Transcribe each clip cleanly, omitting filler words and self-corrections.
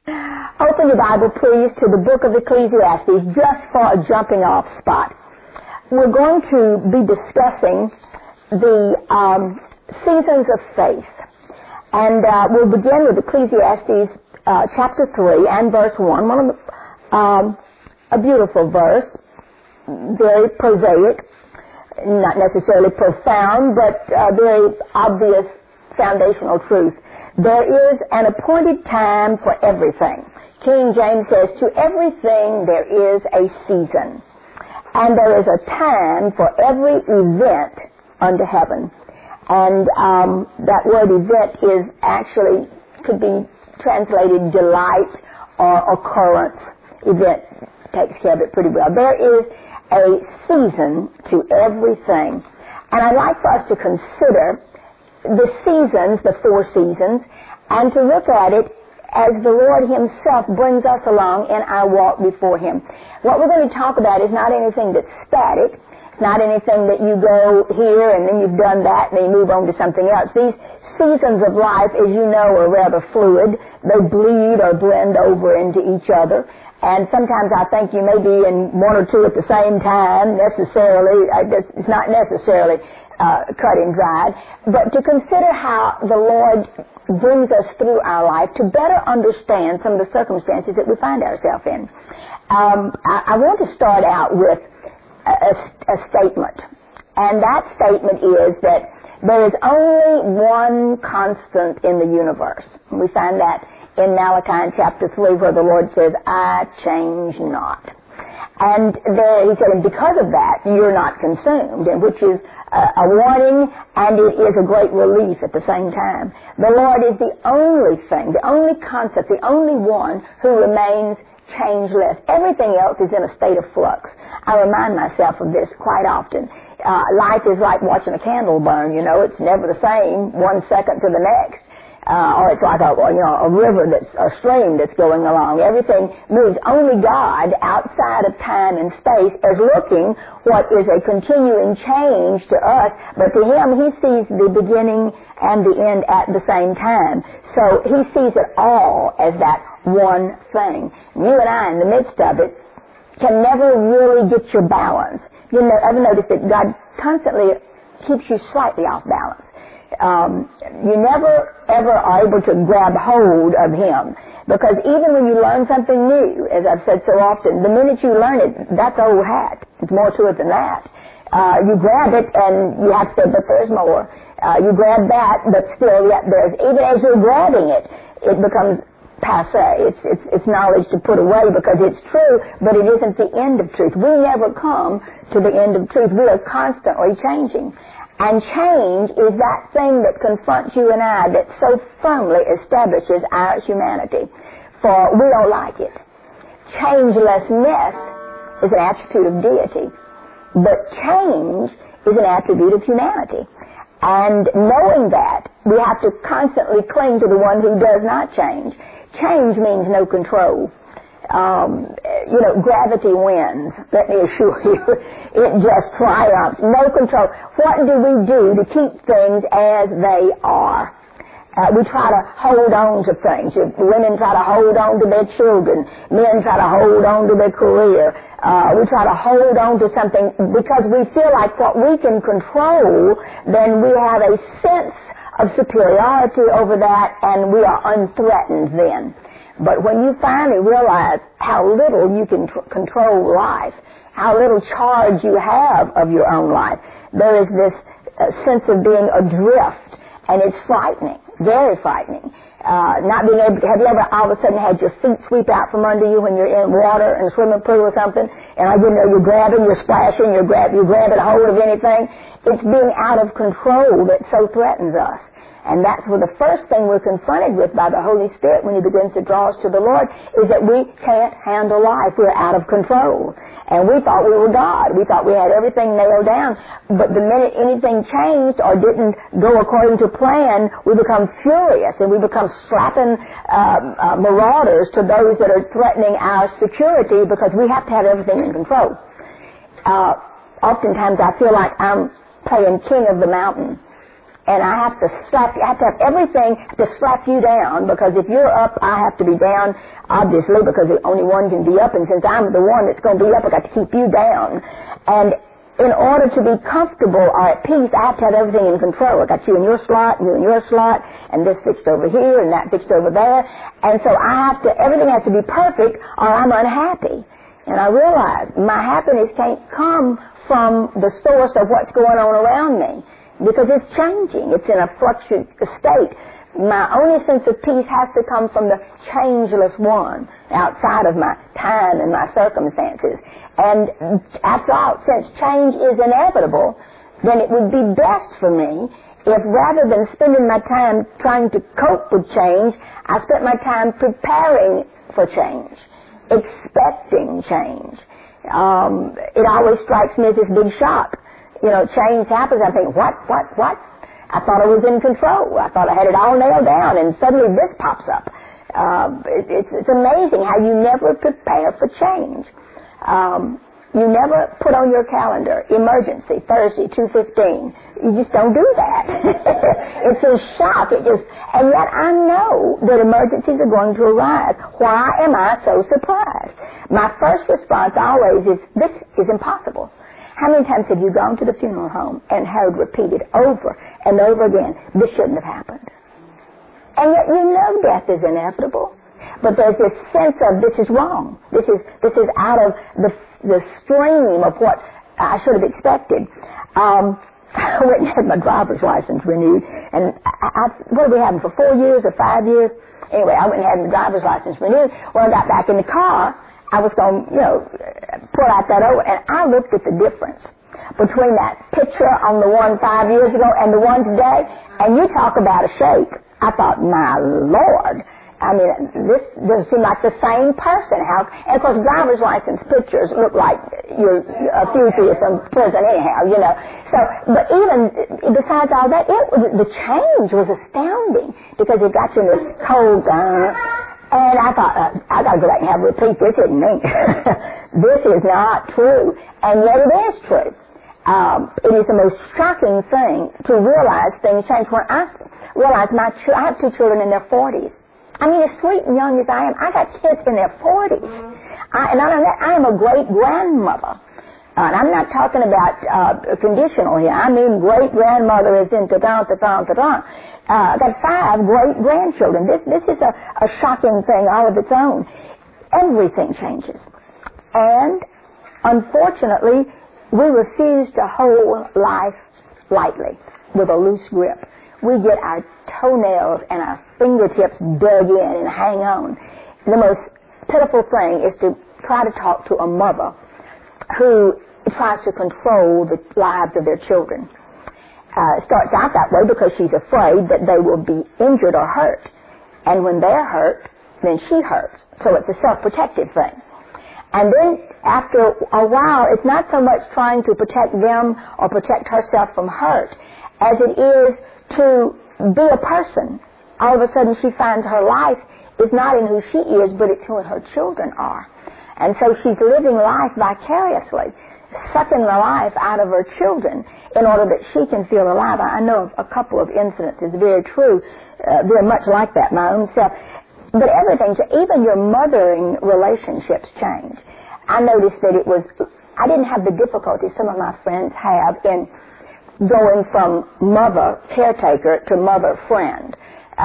Open your Bible, please, to the book of Ecclesiastes, just for a jumping-off spot. We're going to be discussing the seasons of faith. And we'll begin with Ecclesiastes chapter 3 and verse 1. A beautiful verse, very prosaic, not necessarily profound, but very obvious foundational truth. There is an appointed time for everything. King James says, to everything there is a season. And there is a time for every event under heaven. And that word event is actually, could be translated delight or occurrence. Event takes care of it pretty well. There is a season to everything. And I'd like for us to consider the seasons, the four seasons, and to look at it as the Lord Himself brings us along in our walk before Him. What we're going to talk about is not anything that's static. It's not anything that you go here and then you've done that and then you move on to something else. These seasons of life, as you know, are rather fluid. They bleed or blend over into each other. And sometimes I think you may be in one or two at the same time, necessarily. It's not necessarily cut and dried. But to consider how the Lord brings us through our life to better understand some of the circumstances that we find ourselves in. I want to start out with a statement. And that statement is that there is only one constant in the universe. We find that in Malachi chapter 3 where the Lord says, I change not. And there, he said, and because of that, you're not consumed, and which is a warning, and it is a great relief at the same time. The Lord is the only thing, the only concept, the only one who remains changeless. Everything else is in a state of flux. I remind myself of this quite often. Life is like watching a candle burn, you know. It's never the same 1 second to the next. Or it's like a river a stream that's going along. Everything moves. Only God, outside of time and space, is looking what is a continuing change to us, but to Him, He sees the beginning and the end at the same time. So He sees it all as that one thing. You and I, in the midst of it, can never really get your balance. You ever notice that God constantly keeps you slightly off balance? You never ever are able to grab hold of Him, because even when you learn something new, as I've said so often, the minute you learn it, that's old hat. It's more to it than that. You grab it and you have to say, but there's more. You grab that, but still yet there's, even as you're grabbing it, it becomes passé. It's knowledge to put away because it's true, but it isn't the end of truth. We never come to the end of truth. We are constantly changing. And change is that thing that confronts you and I that so firmly establishes our humanity. For we don't like it. Changelessness is an attribute of deity, but change is an attribute of humanity. And knowing that, we have to constantly cling to the one who does not change. Change means no control. Gravity wins, let me assure you. It just triumphs. No control. What do we do to keep things as they are? We try to hold on to things. Women try to hold on to their children. Men try to hold on to their career. We try to hold on to something because we feel like what we can control, then we have a sense of superiority over that, and we are unthreatened then. But when you finally realize how little you can control life, how little charge you have of your own life, there is this sense of being adrift, and it's frightening, very frightening. Not being able to, have you ever all of a sudden had your feet sweep out from under you when you're in water in a swimming pool or something, and you're grabbing, you're splashing, you're grabbing hold of anything? It's being out of control that so threatens us. And that's where the first thing we're confronted with by the Holy Spirit when He begins to draw us to the Lord is that we can't handle life. We're out of control. And we thought we were God. We thought we had everything nailed down. But the minute anything changed or didn't go according to plan, we become furious and we become slapping marauders to those that are threatening our security because we have to have everything in control. Oftentimes I feel like I'm playing king of the mountain. And I have to slap you. I have to have everything to slap you down, because if you're up, I have to be down, obviously, because only one can be up, and since I'm the one that's going to be up, I've got to keep you down. And in order to be comfortable or at peace, I have to have everything in control. I got you in your slot, and you in your slot, and this fixed over here, and that fixed over there. And so everything has to be perfect, or I'm unhappy. And I realize my happiness can't come from the source of what's going on around me, because it's changing. It's in a fluctuating state. My only sense of peace has to come from the changeless one, outside of my time and my circumstances. And after all, since change is inevitable, then it would be best for me if, rather than spending my time trying to cope with change, I spent my time preparing for change, expecting change. It always strikes me as this big shock. Change happens, I think, what? I thought I was in control. I thought I had it all nailed down, and suddenly this pops up. It's amazing how you never prepare for change. You never put on your calendar, emergency, Thursday, 2:15. You just don't do that. It's a shock. And yet I know that emergencies are going to arise. Why am I so surprised? My first response always is, this is impossible. How many times have you gone to the funeral home and heard repeated over and over again, this shouldn't have happened? And yet you know death is inevitable. But there's this sense of, this is wrong. This is out of the stream of what I should have expected. I went and had my driver's license renewed. And what were we having, for 4 years or 5 years? Anyway, I went and had my driver's license renewed. When I got back in the car, I was going to, pull out that over, and I looked at the difference between that picture on the one 5 years ago and the one today, and you talk about a shake. I thought, my Lord, I mean, this doesn't seem like the same person. And of course, driver's license pictures look like you're a fugitive from prison anyhow, So, but even besides all that, the change was astounding, because it got you in this cold, and I thought, I got to go back and have a repeat. This isn't me. This is not true. And yet it is true. It is the most shocking thing to realize things change. When I realize I have 2 children in their 40s. I mean, as sweet and young as I am, I got kids in their 40s. And not only that, I am a great-grandmother. And I'm not talking about conditional here. I mean great-grandmother is in ta-da-ta-ta-ta-ta. I've got 5 great-grandchildren. This is a shocking thing all of its own. Everything changes. And, unfortunately, we refuse to hold life lightly with a loose grip. We get our toenails and our fingertips dug in and hang on. The most pitiful thing is to try to talk to a mother who tries to control the lives of their children. It starts out that way because she's afraid that they will be injured or hurt. And when they're hurt, then she hurts. So it's a self-protective thing. And then after a while, it's not so much trying to protect them or protect herself from hurt as it is to be a person. All of a sudden she finds her life is not in who she is, but it's who her children are. And so she's living life vicariously, sucking the life out of her children in order that she can feel alive. I know of a couple of incidents, it's very true, very much like that, my own self. But everything, even your mothering relationships change. I noticed that I didn't have the difficulty some of my friends have in going from mother caretaker to mother friend.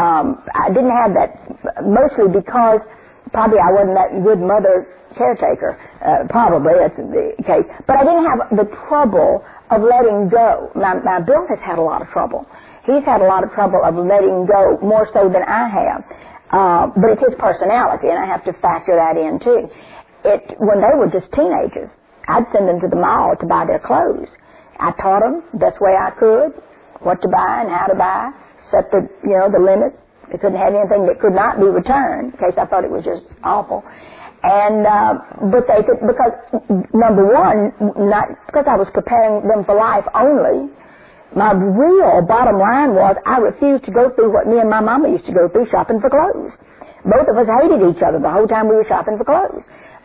I didn't have that, mostly because probably I wasn't that good mother caretaker. Probably that's the case. But I didn't have the trouble of letting go. Now Bill has had a lot of trouble. He's had a lot of trouble of letting go, more so than I have. But it's his personality, and I have to factor that in too. When they were just teenagers, I'd send them to the mall to buy their clothes. I taught them the best way I could what to buy and how to buy, set the limits. They couldn't have anything that could not be returned, in case I thought it was just awful. And but they could, because number one, not because I was preparing them for life only. My real bottom line was I refused to go through what me and my mama used to go through, shopping for clothes. Both of us hated each other the whole time we were shopping for clothes.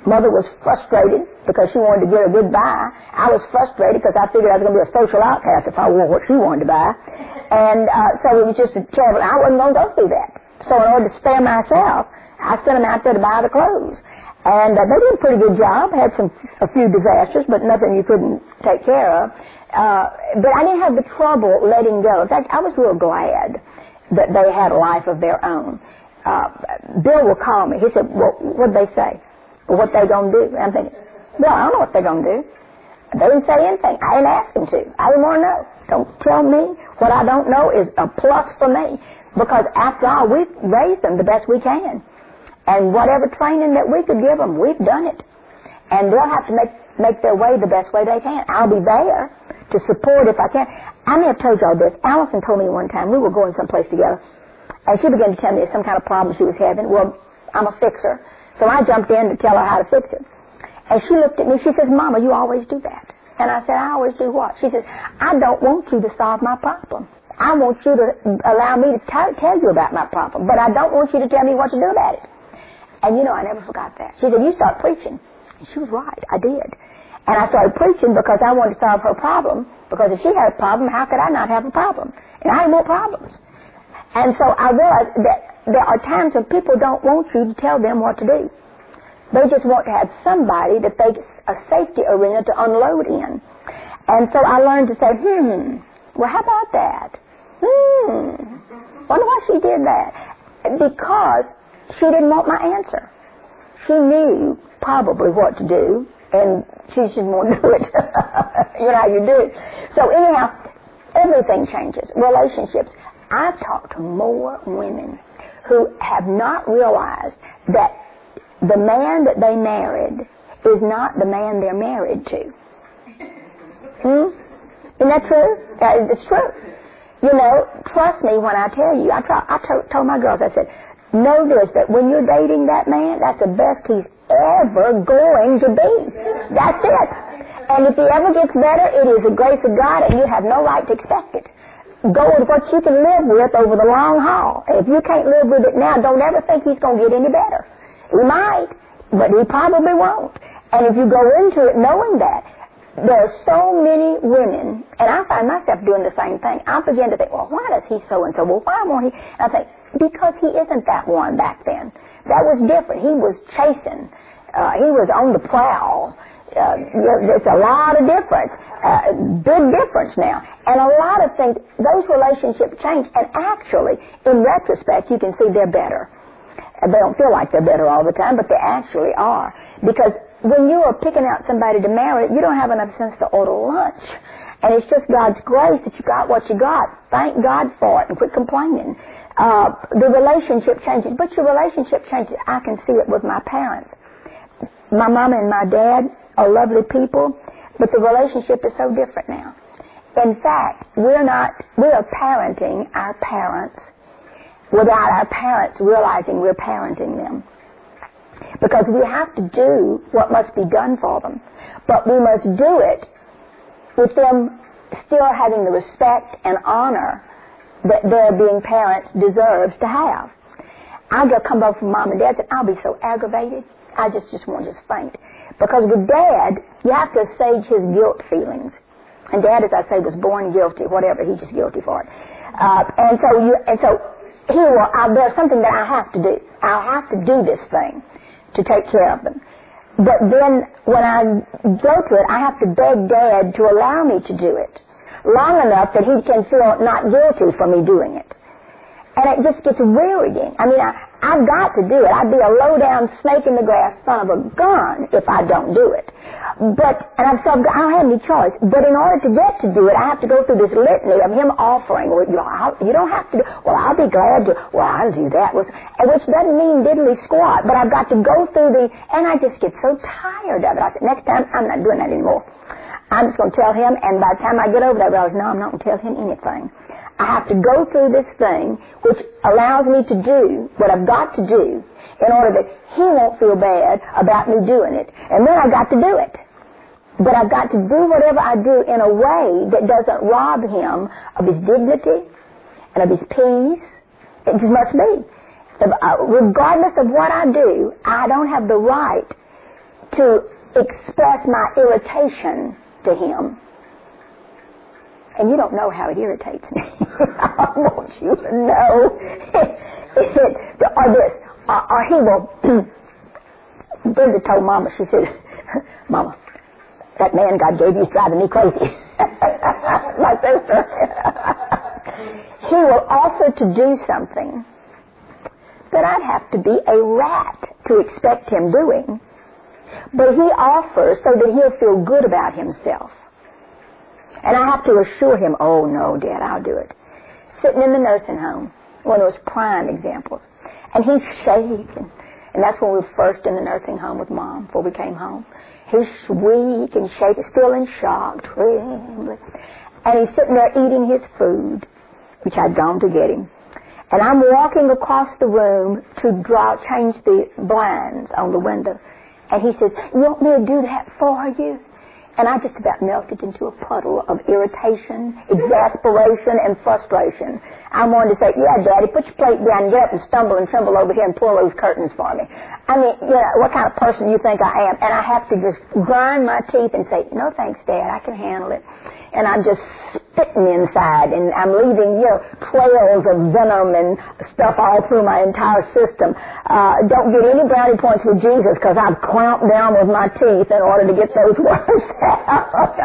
Mother was frustrated because she wanted to get a goodbye. I was frustrated because I figured I was going to be a social outcast if I wore what she wanted to buy. And so it was just a terrible, I wasn't going to go through that. So in order to spare myself, I sent them out there to buy the clothes. And they did a pretty good job, had a few disasters, but nothing you couldn't take care of. But I didn't have the trouble letting go. In fact, I was real glad that they had a life of their own. Bill will call me. He said, well, what'd they say? What they gonna do? And I'm thinking, well, I don't know what they're gonna do. They didn't say anything. I didn't ask them to. I didn't want to know. Don't tell me what I don't know is a plus for me. Because after all, we've raised them the best we can. And whatever training that we could give them, we've done it. And they'll have to make their way the best way they can. I'll be there to support if I can. I may have told y'all this. Allison told me one time, we were going someplace together, and she began to tell me some kind of problem she was having. Well, I'm a fixer. So I jumped in to tell her how to fix it. And she looked at me, she says, Mama, you always do that. And I said, I always do what? She says, I don't want you to solve my problem. I want you to allow me to tell you about my problem, but I don't want you to tell me what to do about it. And you know, I never forgot that. She said, you start preaching. And she was right, I did. And I started preaching because I wanted to solve her problem, because if she had a problem, how could I not have a problem? And I had more problems. And so I realized that there are times when people don't want you to tell them what to do. They just want to have somebody that they a safety arena to unload in. And so I learned to say, well, how about that? Wonder why she did that. Because she didn't want my answer. She knew probably what to do, and she just didn't want to do it. You know how you do it. So anyhow, everything changes. Relationships. I've talked to more women who have not realized that the man that they married is not the man they're married to. Isn't that true? It's true. You know, trust me when I tell you. I told my girls, I said, know this, that when you're dating that man, that's the best he's ever going to be. That's it. And if he ever gets better, it is the grace of God, and you have no right to expect it. Go with what you can live with over the long haul. If you can't live with it now, don't ever think he's going to get any better. He might, but he probably won't. And if you go into it knowing that, there are so many women, and I find myself doing the same thing. I begin to think, well, why does he so-and-so? Well, why won't he? And I think, because he isn't that one back then. That was different. He was chasing. He was on the prowl. There's a lot of difference, big difference now. And a lot of things, those relationships change. And actually, in retrospect, you can see they're better. They don't feel like they're better all the time, but they actually are. Because when you are picking out somebody to marry, you don't have enough sense to order lunch. And it's just God's grace that you got what you got. Thank God for it and quit complaining. The relationship changes, but your relationship changes. I can see it with my parents. My mama and my dad are lovely people, but the relationship is so different now. In fact, we are parenting our parents without our parents realizing we're parenting them. Because we have to do what must be done for them. But we must do it with them still having the respect and honor that their being parents deserves to have. I'll come back from mom and dad and I'll be so aggravated, I just want to faint. Because with Dad, you have to assuage his guilt feelings. And Dad, as I say, was born guilty, whatever, he's just guilty for it. There's something that I have to do. I'll have to do this thing to take care of them. But then when I go to it, I have to beg Dad to allow me to do it long enough that he can feel not guilty for me doing it. And it just gets wearying. I mean, I've got to do it. I'd be a low-down snake in the grass son of a gun if I don't do it. I don't have any choice. But in order to get to do it, I have to go through this litany of him offering. Well, you don't have to do. Well, I'll be glad to. Well, I'll do that. Which doesn't mean diddly squat. But I've got to go through and I just get so tired of it. I said, next time, I'm not doing that anymore. I'm just going to tell him, and by the time I get over that, I realize, no, I'm not going to tell him anything. I have to go through this thing which allows me to do what I've got to do in order that he won't feel bad about me doing it. And then I've got to do it. But I've got to do whatever I do in a way that doesn't rob him of his dignity and of his peace. It just must be. Regardless of what I do, I don't have the right to express my irritation to him. And you don't know how it irritates me. I want you to know. Or he will... Brenda told Mama, she said, Mama, that man God gave you is driving me crazy. My sister. He will offer to do something that I'd have to be a rat to expect him doing. But he offers so that he'll feel good about himself. And I have to assure him, oh no, Dad, I'll do it. Sitting in the nursing home, one of those prime examples. And he's shaking. And that's when we were first in the nursing home with Mom, before we came home. He's weak and shaking, still in shock, trembling. And he's sitting there eating his food, which I'd gone to get him. And I'm walking across the room to change the blinds on the window. And he says, you want me to do that for you? And I just about melted into a puddle of irritation, exasperation, and frustration. I wanted to say, yeah, Daddy, put your plate down and get up and stumble and tremble over here and pull those curtains for me. I mean, you know, what kind of person you think I am? And I have to just grind my teeth and say, no thanks, Dad, I can handle it. And I'm just spitting inside, and I'm leaving, trails of venom and stuff all through my entire system. Don't get any brownie points with Jesus, because I've clamped down with my teeth in order to get those words out.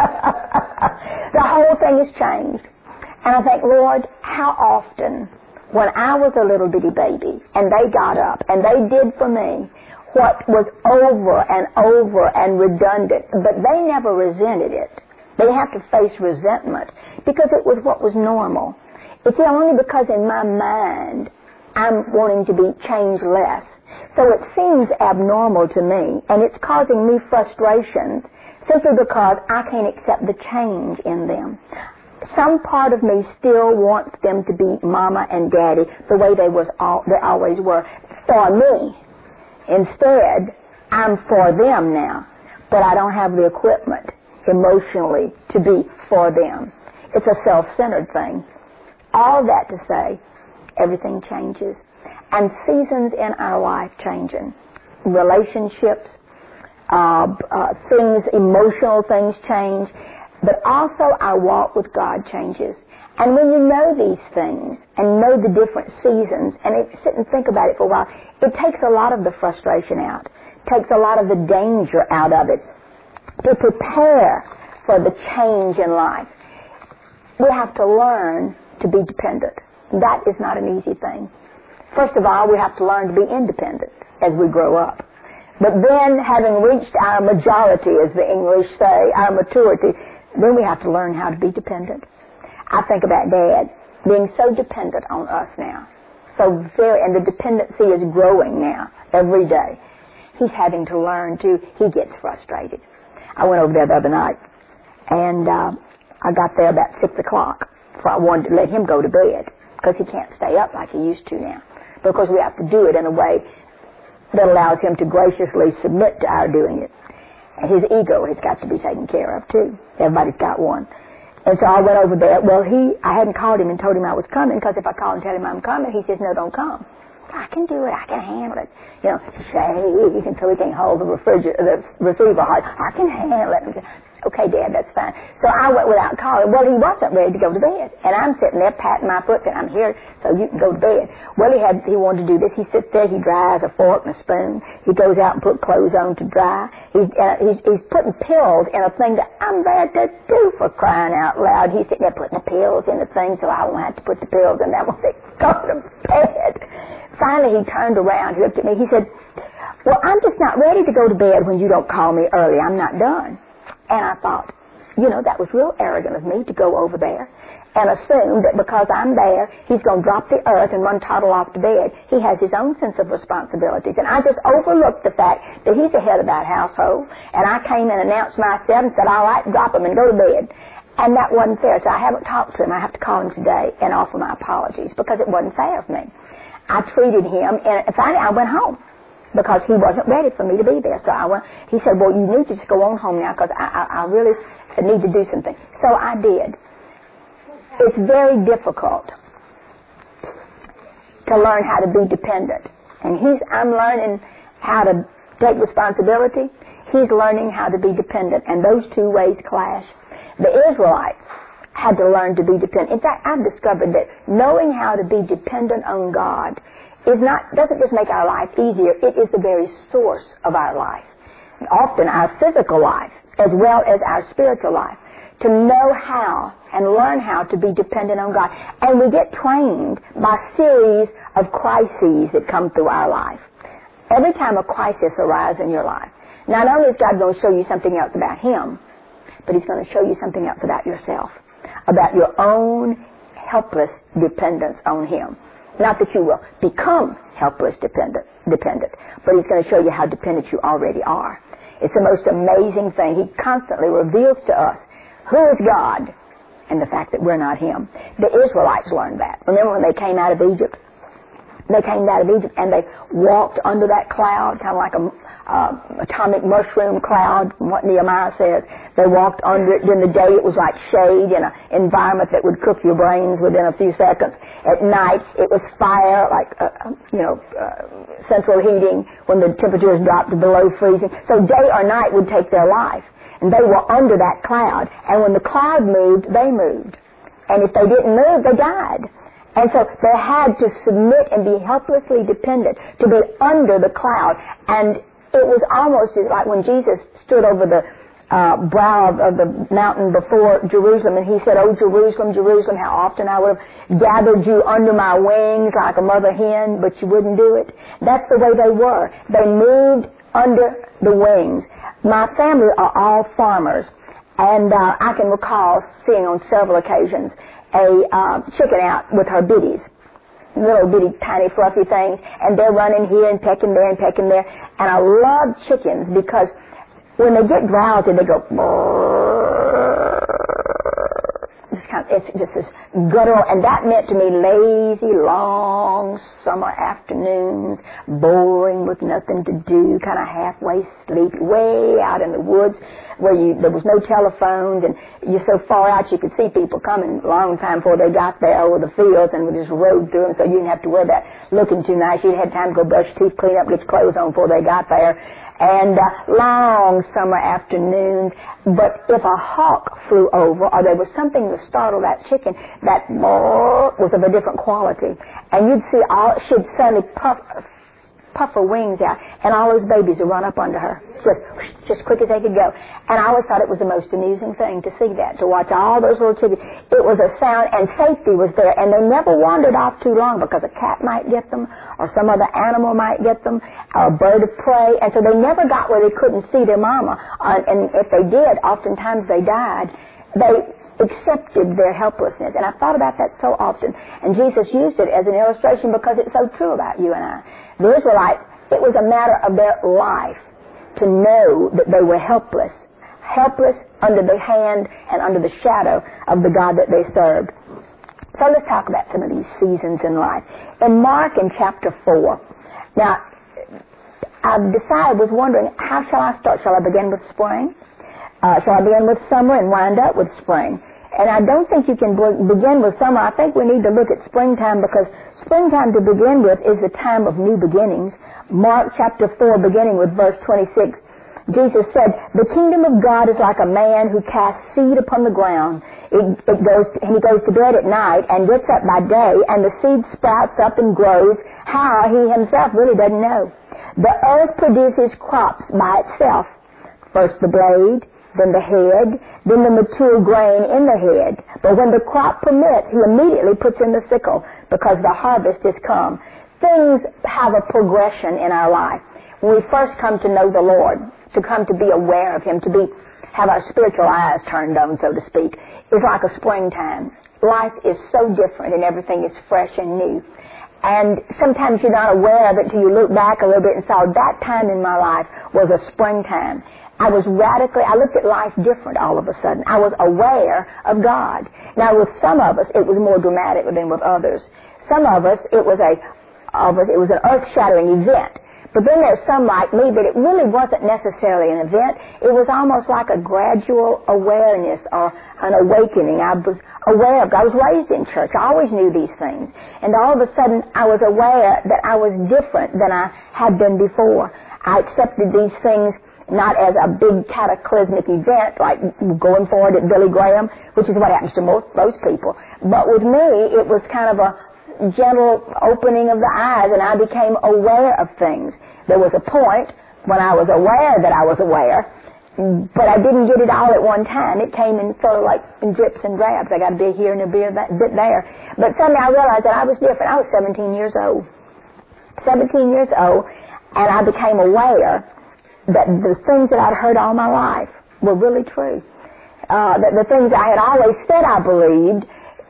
The whole thing has changed. And I think, Lord, how often, when I was a little bitty baby, and they got up, and they did for me what was over and redundant, but they never resented it. They have to face resentment because it was what was normal. It's only because in my mind I'm wanting to be changed less. So it seems abnormal to me, and it's causing me frustrations simply because I can't accept the change in them. Some part of me still wants them to be Mama and Daddy the way they always were for me. Instead, I'm for them now, but I don't have the equipment emotionally to be for them. It's a self-centered thing. All that to say, everything changes. And seasons in our life changing. Relationships, things, emotional things change. But also our walk with God changes. And when you know these things and know the different seasons and sit and think about it for a while, it takes a lot of the frustration out. It takes a lot of the danger out of it. To prepare for the change in life, we have to learn to be dependent. That is not an easy thing. First of all, we have to learn to be independent as we grow up. But then, having reached our majority, as the English say, our maturity, then we have to learn how to be dependent. I think about Dad being so dependent on us now. And the dependency is growing now, every day. He's having to learn to, he gets frustrated. I went over there the other night, and I got there about 6 o'clock, for I wanted to let him go to bed, because he can't stay up like he used to now, because we have to do it in a way that allows him to graciously submit to our doing it. And his ego has got to be taken care of, too. Everybody's got one. And so I went over there. Well, I hadn't called him and told him I was coming, because if I call and tell him I'm coming, he says, no, don't come. I can do it. I can handle it. Shake until he can't hold the receiver hard. I can handle it. Okay, Dad, that's fine. So I went without calling. Well, he wasn't ready to go to bed. And I'm sitting there patting my foot saying, I'm here so you can go to bed. Well, he wanted to do this. He sits there. He dries a fork and a spoon. He goes out and puts clothes on to dry. He's putting pills in a thing that I'm there to do, for crying out loud. He's sitting there putting the pills in the thing so I won't have to put the pills in that when they go to bed. Finally, he turned around, he looked at me, he said, well, I'm just not ready to go to bed when you don't call me early. I'm not done. And I thought, that was real arrogant of me to go over there and assume that because I'm there, he's going to drop the earth and run toddle off to bed. He has his own sense of responsibilities. And I just overlooked the fact that he's the head of that household. And I came and announced myself and said, all right, drop him and go to bed. And that wasn't fair. So I haven't talked to him. I have to call him today and offer my apologies, because it wasn't fair of me. I treated him, and finally I went home because he wasn't ready for me to be there. So he said, well, you need to just go on home now, because I really need to do something. So I did. It's very difficult to learn how to be dependent. And I'm learning how to take responsibility. he's learning how to be dependent, and those two ways clash. The Israelites had to learn to be dependent. In fact, I've discovered that knowing how to be dependent on God doesn't just make our life easier, it is the very source of our life. And often our physical life, as well as our spiritual life. To know how and learn how to be dependent on God. And we get trained by a series of crises that come through our life. Every time a crisis arises in your life, not only is God going to show you something else about Him, but He's going to show you something else about yourself, about your own helpless dependence on Him. Not that you will become helpless dependent, but He's going to show you how dependent you already are. It's the most amazing thing. He constantly reveals to us who is God and the fact that we're not Him. The Israelites learned that. Remember when they came out of Egypt? They came out of Egypt and they walked under that cloud, kind of like a atomic mushroom cloud, from what Nehemiah says. They walked under it. During the day it was like shade in an environment that would cook your brains within a few seconds. At night it was fire, like central heating when the temperatures dropped to below freezing. So day or night would take their life. And they were under that cloud. And when the cloud moved, they moved. And if they didn't move, they died. And so they had to submit and be helplessly dependent to be under the cloud. And it was almost like when Jesus stood over the brow of the mountain before Jerusalem, and He said, "Oh, Jerusalem, Jerusalem, how often I would have gathered you under my wings like a mother hen, but you wouldn't do it." That's the way they were. They moved under the wings. My family are all farmers, and I can recall seeing on several occasions a chicken out with her biddies, little bitty tiny fluffy things, and they're running here and pecking there and pecking there. And I love chickens because when they get drowsy, they go it's just this guttural, and that meant to me lazy, long summer afternoons, boring with nothing to do, kind of halfway sleepy, way out in the woods where there was no telephones, and you're so far out you could see people coming a long time before they got there over the fields, and would just rode through them, so you didn't have to worry about looking too nice. You had time to go brush teeth, clean up, get your clothes on before they got there. And long summer afternoons. But if a hawk flew over, or there was something to startle that chicken, that was of a different quality. And you'd see she'd suddenly puff her wings out, and all those babies would run up under her, just quick as they could go. And I always thought it was the most amusing thing to see that, to watch all those little chickens. It was a sound, and safety was there, and they never wandered off too long because a cat might get them, or some other animal might get them, or a bird of prey, and so they never got where they couldn't see their mama. And if they did, oftentimes they died. They accepted their helplessness, and I've thought about that so often, and Jesus used it as an illustration because it's so true about you and I. The Israelites, it was a matter of their life to know that they were helpless under the hand and under the shadow of the God that they served. So let's talk about some of these seasons in life. In Mark in chapter 4, now I was wondering, how shall I start? Shall I begin with spring? Shall I begin with summer and wind up with spring? And I don't think you can begin with summer. I think we need to look at springtime, because springtime to begin with is the time of new beginnings. Mark chapter 4, beginning with verse 26, Jesus said, "The kingdom of God is like a man who casts seed upon the ground. He goes to bed at night and gets up by day, and the seed sprouts up and grows. How, he himself really doesn't know. The earth produces crops by itself. First the blade, then the head, then the mature grain in the head. But when the crop permits, he immediately puts in the sickle, because the harvest is come." Things have a progression in our life. When we first come to know the Lord, to come to be aware of Him, have our spiritual eyes turned on, so to speak, it's like a springtime. Life is so different, and everything is fresh and new. And sometimes you're not aware of it until you look back a little bit and saw that time in my life was a springtime. I looked at life different all of a sudden. I was aware of God. Now with some of us, it was more dramatic than with others. Some of us, it was an earth-shattering event. But then there's some like me, but it really wasn't necessarily an event. It was almost like a gradual awareness or an awakening. I was aware of God. I was raised in church. I always knew these things. And all of a sudden, I was aware that I was different than I had been before. I accepted these things not as a big cataclysmic event like going forward at Billy Graham, which is what happens to most people. But with me, it was kind of a gentle opening of the eyes, and I became aware of things. There was a point when I was aware that I was aware, but I didn't get it all at one time. It came in sort of like in drips and drabs. I got a bit here and a bit there. But suddenly I realized that I was different. I was 17 years old. 17 years old, and I became aware that the things that I'd heard all my life were really true. That the things I had always said I believed,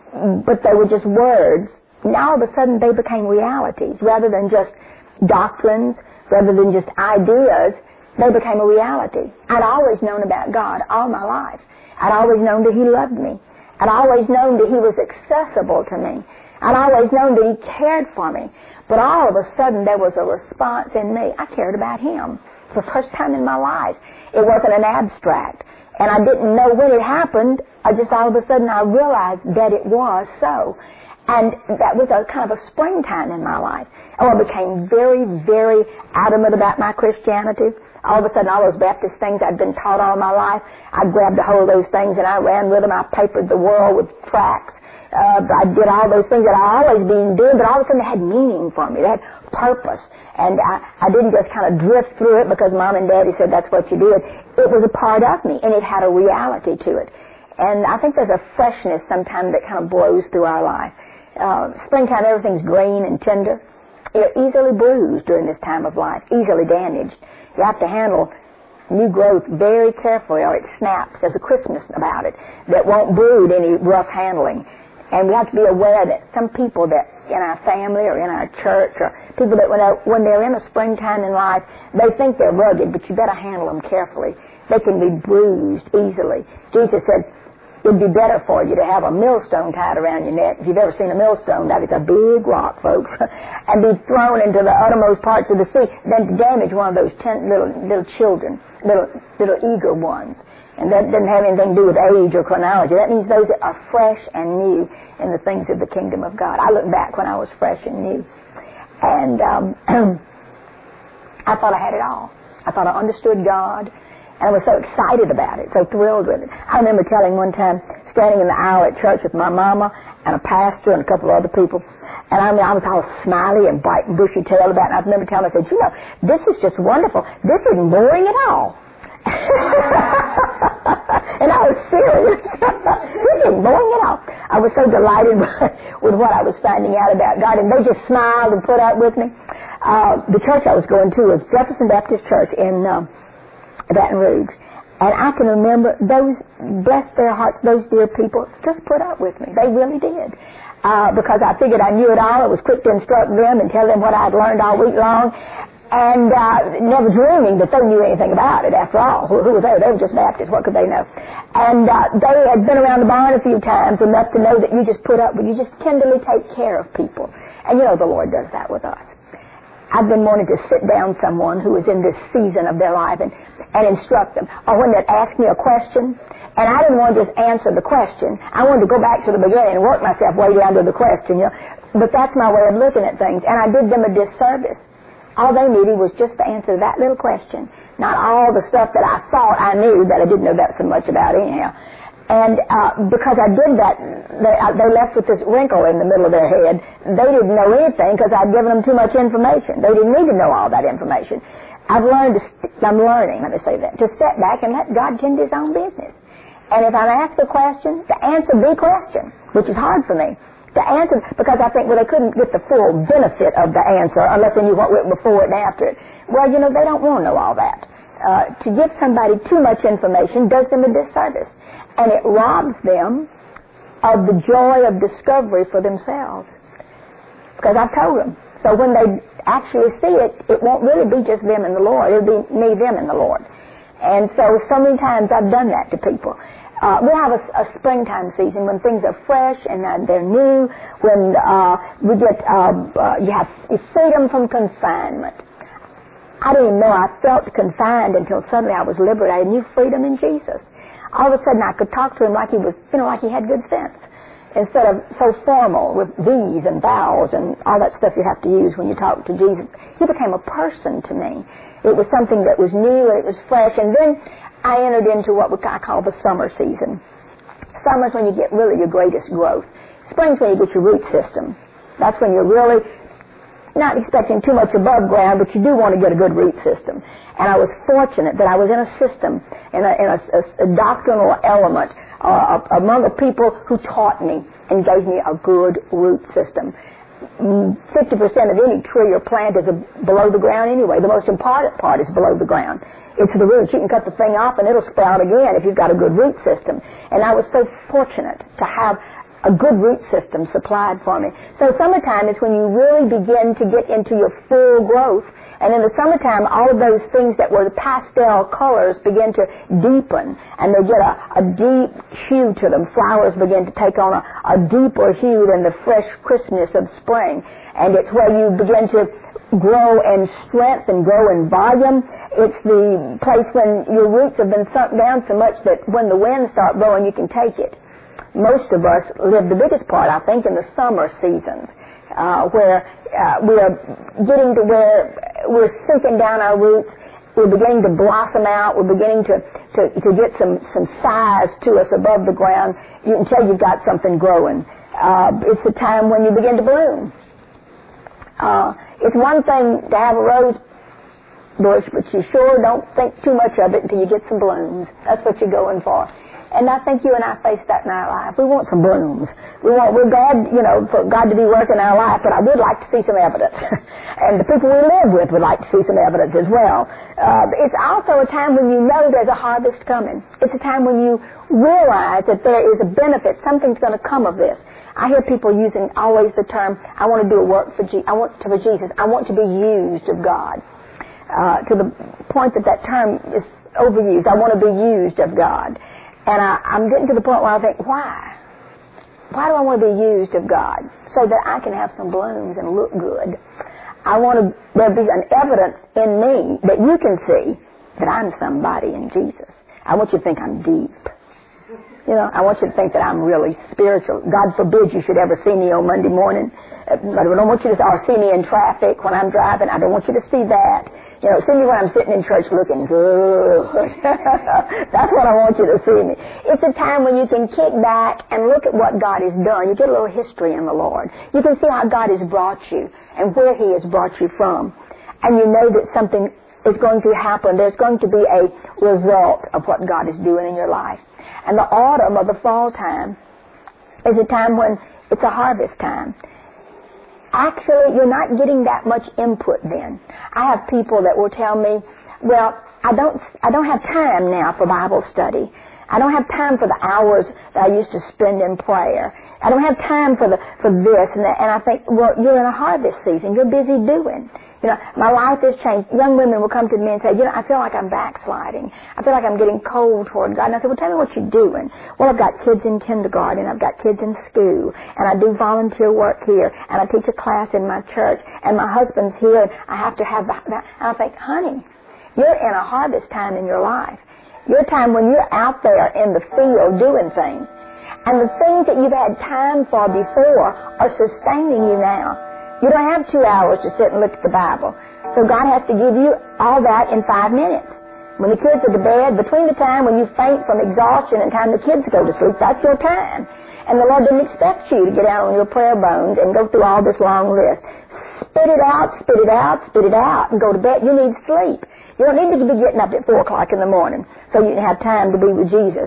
but they were just words. Now all of a sudden they became realities. Rather than just doctrines, rather than just ideas, they became a reality. I'd always known about God all my life. I'd always known that He loved me. I'd always known that He was accessible to me. I'd always known that He cared for me. But all of a sudden there was a response in me. I cared about Him. For the first time in my life. It wasn't an abstract. And I didn't know when it happened. I just all of a sudden I realized that it was so. And that was a kind of a springtime in my life. Oh, I became very, very adamant about my Christianity. All of a sudden, all those Baptist things I'd been taught all my life, I grabbed a hold of those things and I ran with them. I papered the world with tracts. I did all those things that I always been doing, but all of a sudden they had meaning for me. They had purpose. And I didn't just kind of drift through it because Mom and Daddy said that's what you did. It was a part of me, and it had a reality to it. And I think there's a freshness sometimes that kind of blows through our life. Springtime, everything's green and tender. You're easily bruised during this time of life, easily damaged. You have to handle new growth very carefully or it snaps. There's a crispness about it that won't brood any rough handling. And we have to be aware that some people that in our family or in our church or people that when they're in a springtime in life, they think they're rugged, but you better handle them carefully. They can be bruised easily. Jesus said, it'd be better for you to have a millstone tied around your neck. If you've ever seen a millstone, that is a big rock, folks, and be thrown into the uttermost parts of the sea than to damage one of those 10 little children, little eager ones. And that doesn't have anything to do with age or chronology. That means those that are fresh and new in the things of the kingdom of God. I look back when I was fresh and new. And I thought I had it all. I thought I understood God. And I was so excited about it, so thrilled with it. I remember telling one time, standing in the aisle at church with my mama and a pastor and a couple of other people. And I was all smiley and bright and bushy-tailed about it. And I remember telling them, I said, this is just wonderful. This isn't boring at all. And I was serious. This isn't boring at all. I was so delighted with what I was finding out about God, and they just smiled and put up with me. The church I was going to was Jefferson Baptist Church in Baton Rouge. And I can remember those, bless their hearts, those dear people just put up with me. They really did. Because I figured I knew it all. I was quick to instruct them and tell them what I'd learned all week long. And never dreaming that they knew anything about it, after all. Who was there? They were just Baptists. What could they know? And they had been around the barn a few times enough to know that you just put up with, you just tenderly take care of people. And the Lord does that with us. I've been wanting to sit down someone who is in this season of their life and instruct them. Or when they ask me a question, and I didn't want to just answer the question. I wanted to go back to the beginning and work myself way down to the question, But that's my way of looking at things. And I did them a disservice. All they needed was just the answer to that little question. Not all the stuff that I thought I knew that I didn't know that so much about anyhow. And because I did that, they left with this wrinkle in the middle of their head. They didn't know anything because I'd given them too much information. They didn't need to know all that information. I'm learning, let me say that, to step back and let God tend His own business. And if I'm asked a question, to answer the question, which is hard for me, to answer, because I think, they couldn't get the full benefit of the answer unless they knew what went before it and after it. Well, they don't want to know all that. To give somebody too much information does them a disservice. And it robs them of the joy of discovery for themselves. Because I've told them. So when they actually see it, it won't really be just them and the Lord. It'll be me, them, and the Lord. And so many times I've done that to people. We have a springtime season when things are fresh and they're new, when we get, you have freedom from confinement. I didn't even know I felt confined until suddenly I was liberated. I knew freedom in Jesus. All of a sudden I could talk to him like he was, like he had good sense. instead of so formal with these and thous and all that stuff you have to use when you talk to Jesus. He became a person to me. It was something that was new and it was fresh. And then I entered into what I call the summer season. Summer's when you get really your greatest growth. Spring's when you get your root system. That's when you're really not expecting too much above ground, but you do want to get a good root system. And I was fortunate that I was in a system, in a doctrinal element, among the people who taught me and gave me a good root system. 50% of any tree or plant is below the ground anyway. The most important part is below the ground. It's the roots. You can cut the thing off and it'll sprout again if you've got a good root system. And I was so fortunate to have a good root system supplied for me. So summertime is when you really begin to get into your full growth. And in the summertime, all of those things that were the pastel colors begin to deepen, and they get a deep hue to them. Flowers begin to take on a deeper hue than the fresh crispness of spring. And it's where you begin to grow in strength and grow in volume. It's the place when your roots have been sunk down so much that when the winds start blowing, you can take it. Most of us live the biggest part, I think, in the summer seasons, where we are getting to where we're sinking down our roots. We're beginning to blossom out. We're beginning to get some size to us above the ground. You can tell you've got something growing. It's the time when you begin to bloom. It's one thing to have a rose bush, but you sure don't think too much of it until you get some blooms. That's what you're going for. And I think you and I face that in our life. We want some blooms. We're glad, for God to be working in our life, but I would like to see some evidence. And the people we live with would like to see some evidence as well. It's also a time when you know there's a harvest coming. It's a time when you realize that there is a benefit. Something's going to come of this. I hear people using always the term, I want to do a work for Jesus. I want to be used of God. To the point that term is overused. I want to be used of God. And I'm getting to the point where I think, why? Why do I want to be used of God? So that I can have some blooms and look good. There be an evidence in me that you can see that I'm somebody in Jesus. I want you to think I'm deep. I want you to think that I'm really spiritual. God forbid you should ever see me on Monday morning. I don't want you to see me in traffic when I'm driving. I don't want you to see that. See me when I'm sitting in church looking good. That's what I want you to see me. It's a time when you can kick back and look at what God has done. You get a little history in the Lord. You can see how God has brought you and where He has brought you from. And you know that something is going to happen. There's going to be a result of what God is doing in your life. And the autumn or the fall time is a time when it's a harvest time. Actually, you're not getting that much input then. I have people that will tell me, well, I don't have time now for Bible study. I don't have time for the hours that I used to spend in prayer. I don't have time for this and that. And I think, well, you're in a harvest season. You're busy doing. My life has changed. Young women will come to me and say, I feel like I'm backsliding. I feel like I'm getting cold toward God. And I said, well, tell me what you're doing. Well, I've got kids in kindergarten. I've got kids in school. And I do volunteer work here. And I teach a class in my church. And my husband's here. And I have to have that. And I think, honey, you're in a harvest time in your life. Your time when you're out there in the field doing things. And the things that you've had time for before are sustaining you now. You don't have 2 hours to sit and look at the Bible. So God has to give you all that in 5 minutes. When the kids are to bed, between the time when you faint from exhaustion and time the kids go to sleep, that's your time. And the Lord didn't expect you to get out on your prayer bones and go through all this long list. Spit it out, spit it out, spit it out, and go to bed. You need sleep. You don't need to be getting up at 4 o'clock in the morning so you can have time to be with Jesus.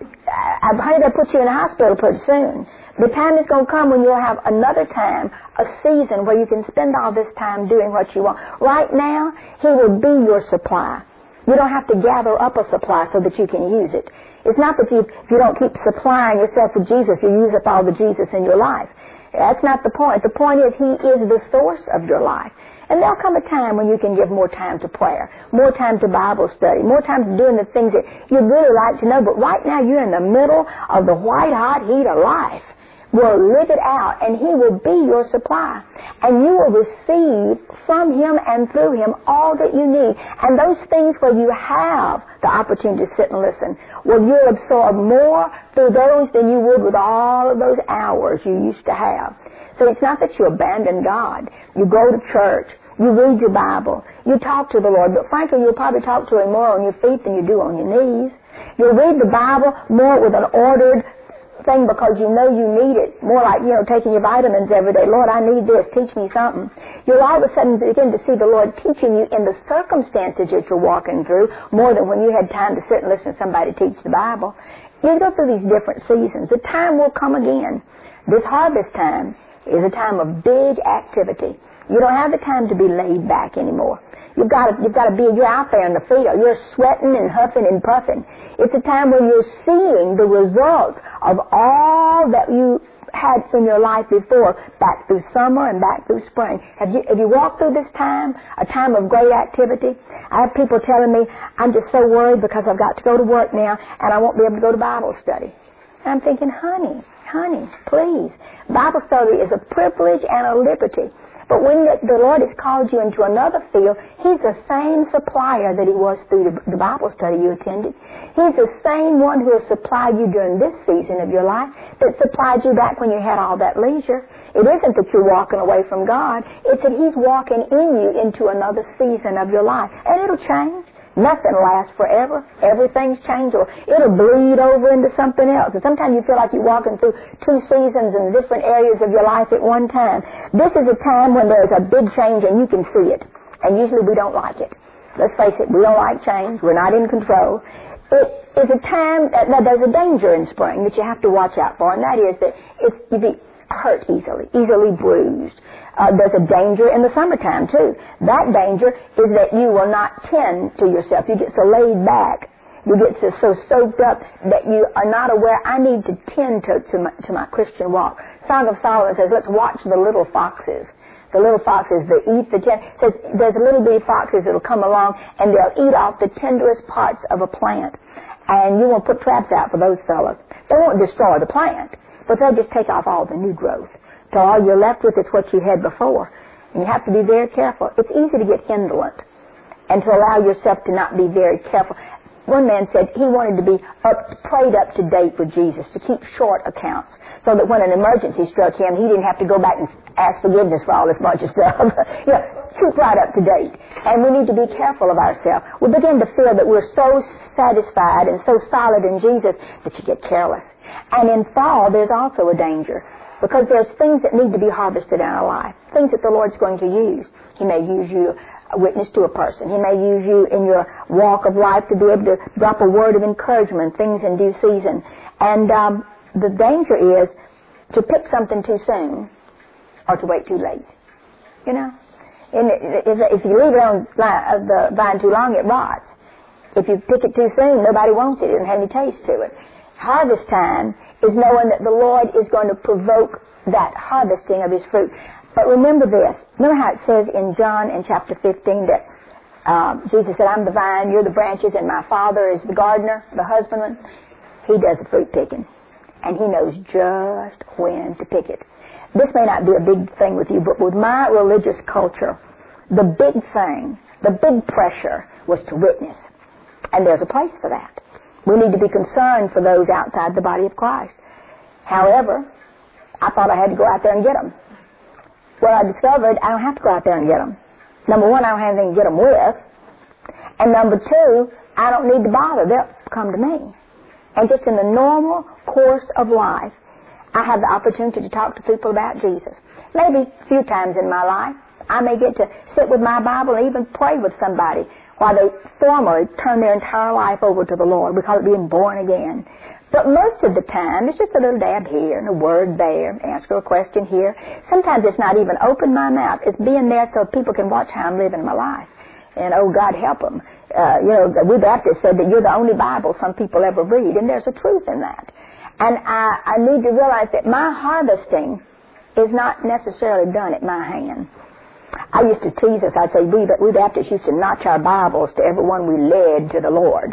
Honey, they'll put you in the hospital pretty soon. The time is going to come when you'll have another time, a season where you can spend all this time doing what you want. Right now, He will be your supply. You don't have to gather up a supply so that you can use it. It's not that if you don't keep supplying yourself with Jesus, you use up all the Jesus in your life. That's not the point. The point is He is the source of your life. And there'll come a time when you can give more time to prayer, more time to Bible study, more time to doing the things that you'd really like to know. But right now you're in the middle of the white-hot heat of life. will live it out, and He will be your supply. And you will receive from Him and through Him all that you need. And those things where you have the opportunity to sit and listen, well, you'll absorb more through those than you would with all of those hours you used to have. So it's not that you abandon God. You go to church. You read your Bible. You talk to the Lord. But frankly, you'll probably talk to Him more on your feet than you do on your knees. You'll read the Bible more with an ordered thing because you know you need it. More like, taking your vitamins every day. Lord, I need this. Teach me something. You'll all of a sudden begin to see the Lord teaching you in the circumstances that you're walking through more than when you had time to sit and listen to somebody teach the Bible. You go through these different seasons. The time will come again. This harvest time is a time of big activity. You don't have the time to be laid back anymore. You're out there in the field. You're sweating and huffing and puffing. It's a time when you're seeing the results of all that you had in your life before, back through summer and back through spring. Have you walked through this time, a time of great activity? I have people telling me, I'm just so worried because I've got to go to work now and I won't be able to go to Bible study. And I'm thinking, honey, please. Bible study is a privilege and a liberty. But when the Lord has called you into another field, He's the same supplier that He was through the Bible study you attended. He's the same one who has supplied you during this season of your life that supplied you back when you had all that leisure. It isn't that you're walking away from God. It's that He's walking in you into another season of your life. And it'll change. Nothing lasts forever. Everything's changeable. It'll bleed over into something else. And sometimes you feel like you're walking through two seasons in different areas of your life at one time. This is a time when there's a big change and you can see it. And usually we don't like it. Let's face it, we don't like change. We're not in control. It is a time that there's a danger in spring that you have to watch out for, and that is that you be hurt easily bruised. There's a danger in the summertime, too. That danger is that you will not tend to yourself. You get so laid back. You get so soaked up that you are not aware, I need to tend to my Christian walk. Song of Solomon says, let's watch the little foxes. The little foxes that eat the says there's little bitty foxes that will come along and they'll eat off the tenderest parts of a plant. And you won't put traps out for those fellows. They won't destroy the plant, but they'll just take off all the new growth. So all you're left with is what you had before. And you have to be very careful. It's easy to get indolent and to allow yourself to not be very careful. One man said he wanted to be prayed up to date with Jesus, to keep short accounts, so that when an emergency struck him, he didn't have to go back and ask forgiveness for all this bunch of stuff. Keep right up to date. And we need to be careful of ourselves. We begin to feel that we're so satisfied and so solid in Jesus that you get careless. And in fall, there's also a danger, because there's things that need to be harvested in our life, things that the Lord's going to use. He may use you a witness to a person. He may use you in your walk of life to be able to drop a word of encouragement, things in due season. And the danger is to pick something too soon or to wait too late. If you leave it on the vine too long, it rots. If you pick it too soon, nobody wants it. It doesn't have any taste to it. Harvest time is knowing that the Lord is going to provoke that harvesting of His fruit. But remember this. Remember how it says in John in chapter 15 that Jesus said, I'm the vine, you're the branches, and my Father is the gardener, the husbandman. He does the fruit picking. And He knows just when to pick it. This may not be a big thing with you, but with my religious culture, the big thing, the big pressure was to witness. And there's a place for that. We need to be concerned for those outside the body of Christ. However, I thought I had to go out there and get them. Well, I discovered I don't have to go out there and get them. Number one, I don't have anything to get them with. And number two, I don't need to bother. They'll come to me. And just in the normal course of life, I have the opportunity to talk to people about Jesus. Maybe a few times in my life, I may get to sit with my Bible and even pray with somebody while they formally turn their entire life over to the Lord. We call it being born again. But most of the time, it's just a little dab here and a word there, answer a question here. Sometimes it's not even open my mouth. It's being there so people can watch how I'm living my life. And, oh, God help them. We Baptists said that you're the only Bible some people ever read, and there's a truth in that. And I need to realize that my harvesting is not necessarily done at my hand. I used to tease us. I'd say we Baptists used to notch our Bibles to every one we led to the Lord.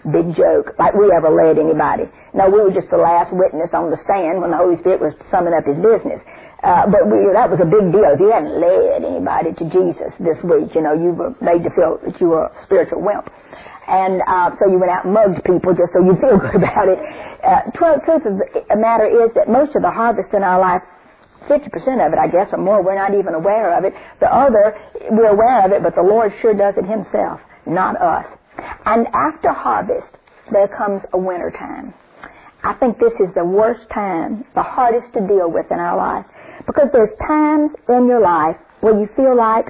big joke, like we ever led anybody. No, we were just the last witness on the stand when the Holy Spirit was summing up his business. But that was a big deal. If you hadn't led anybody to Jesus this week, you were made to feel that you were a spiritual wimp. And so you went out and mugged people just so you feel good about it. Truth of the matter is that most of the harvest in our life, 50% of it, I guess, or more, we're not even aware of it. The other, we're aware of it, but the Lord sure does it himself, not us. And after harvest, there comes a winter time. I think this is the worst time, the hardest to deal with in our life. Because there's times in your life where you feel like,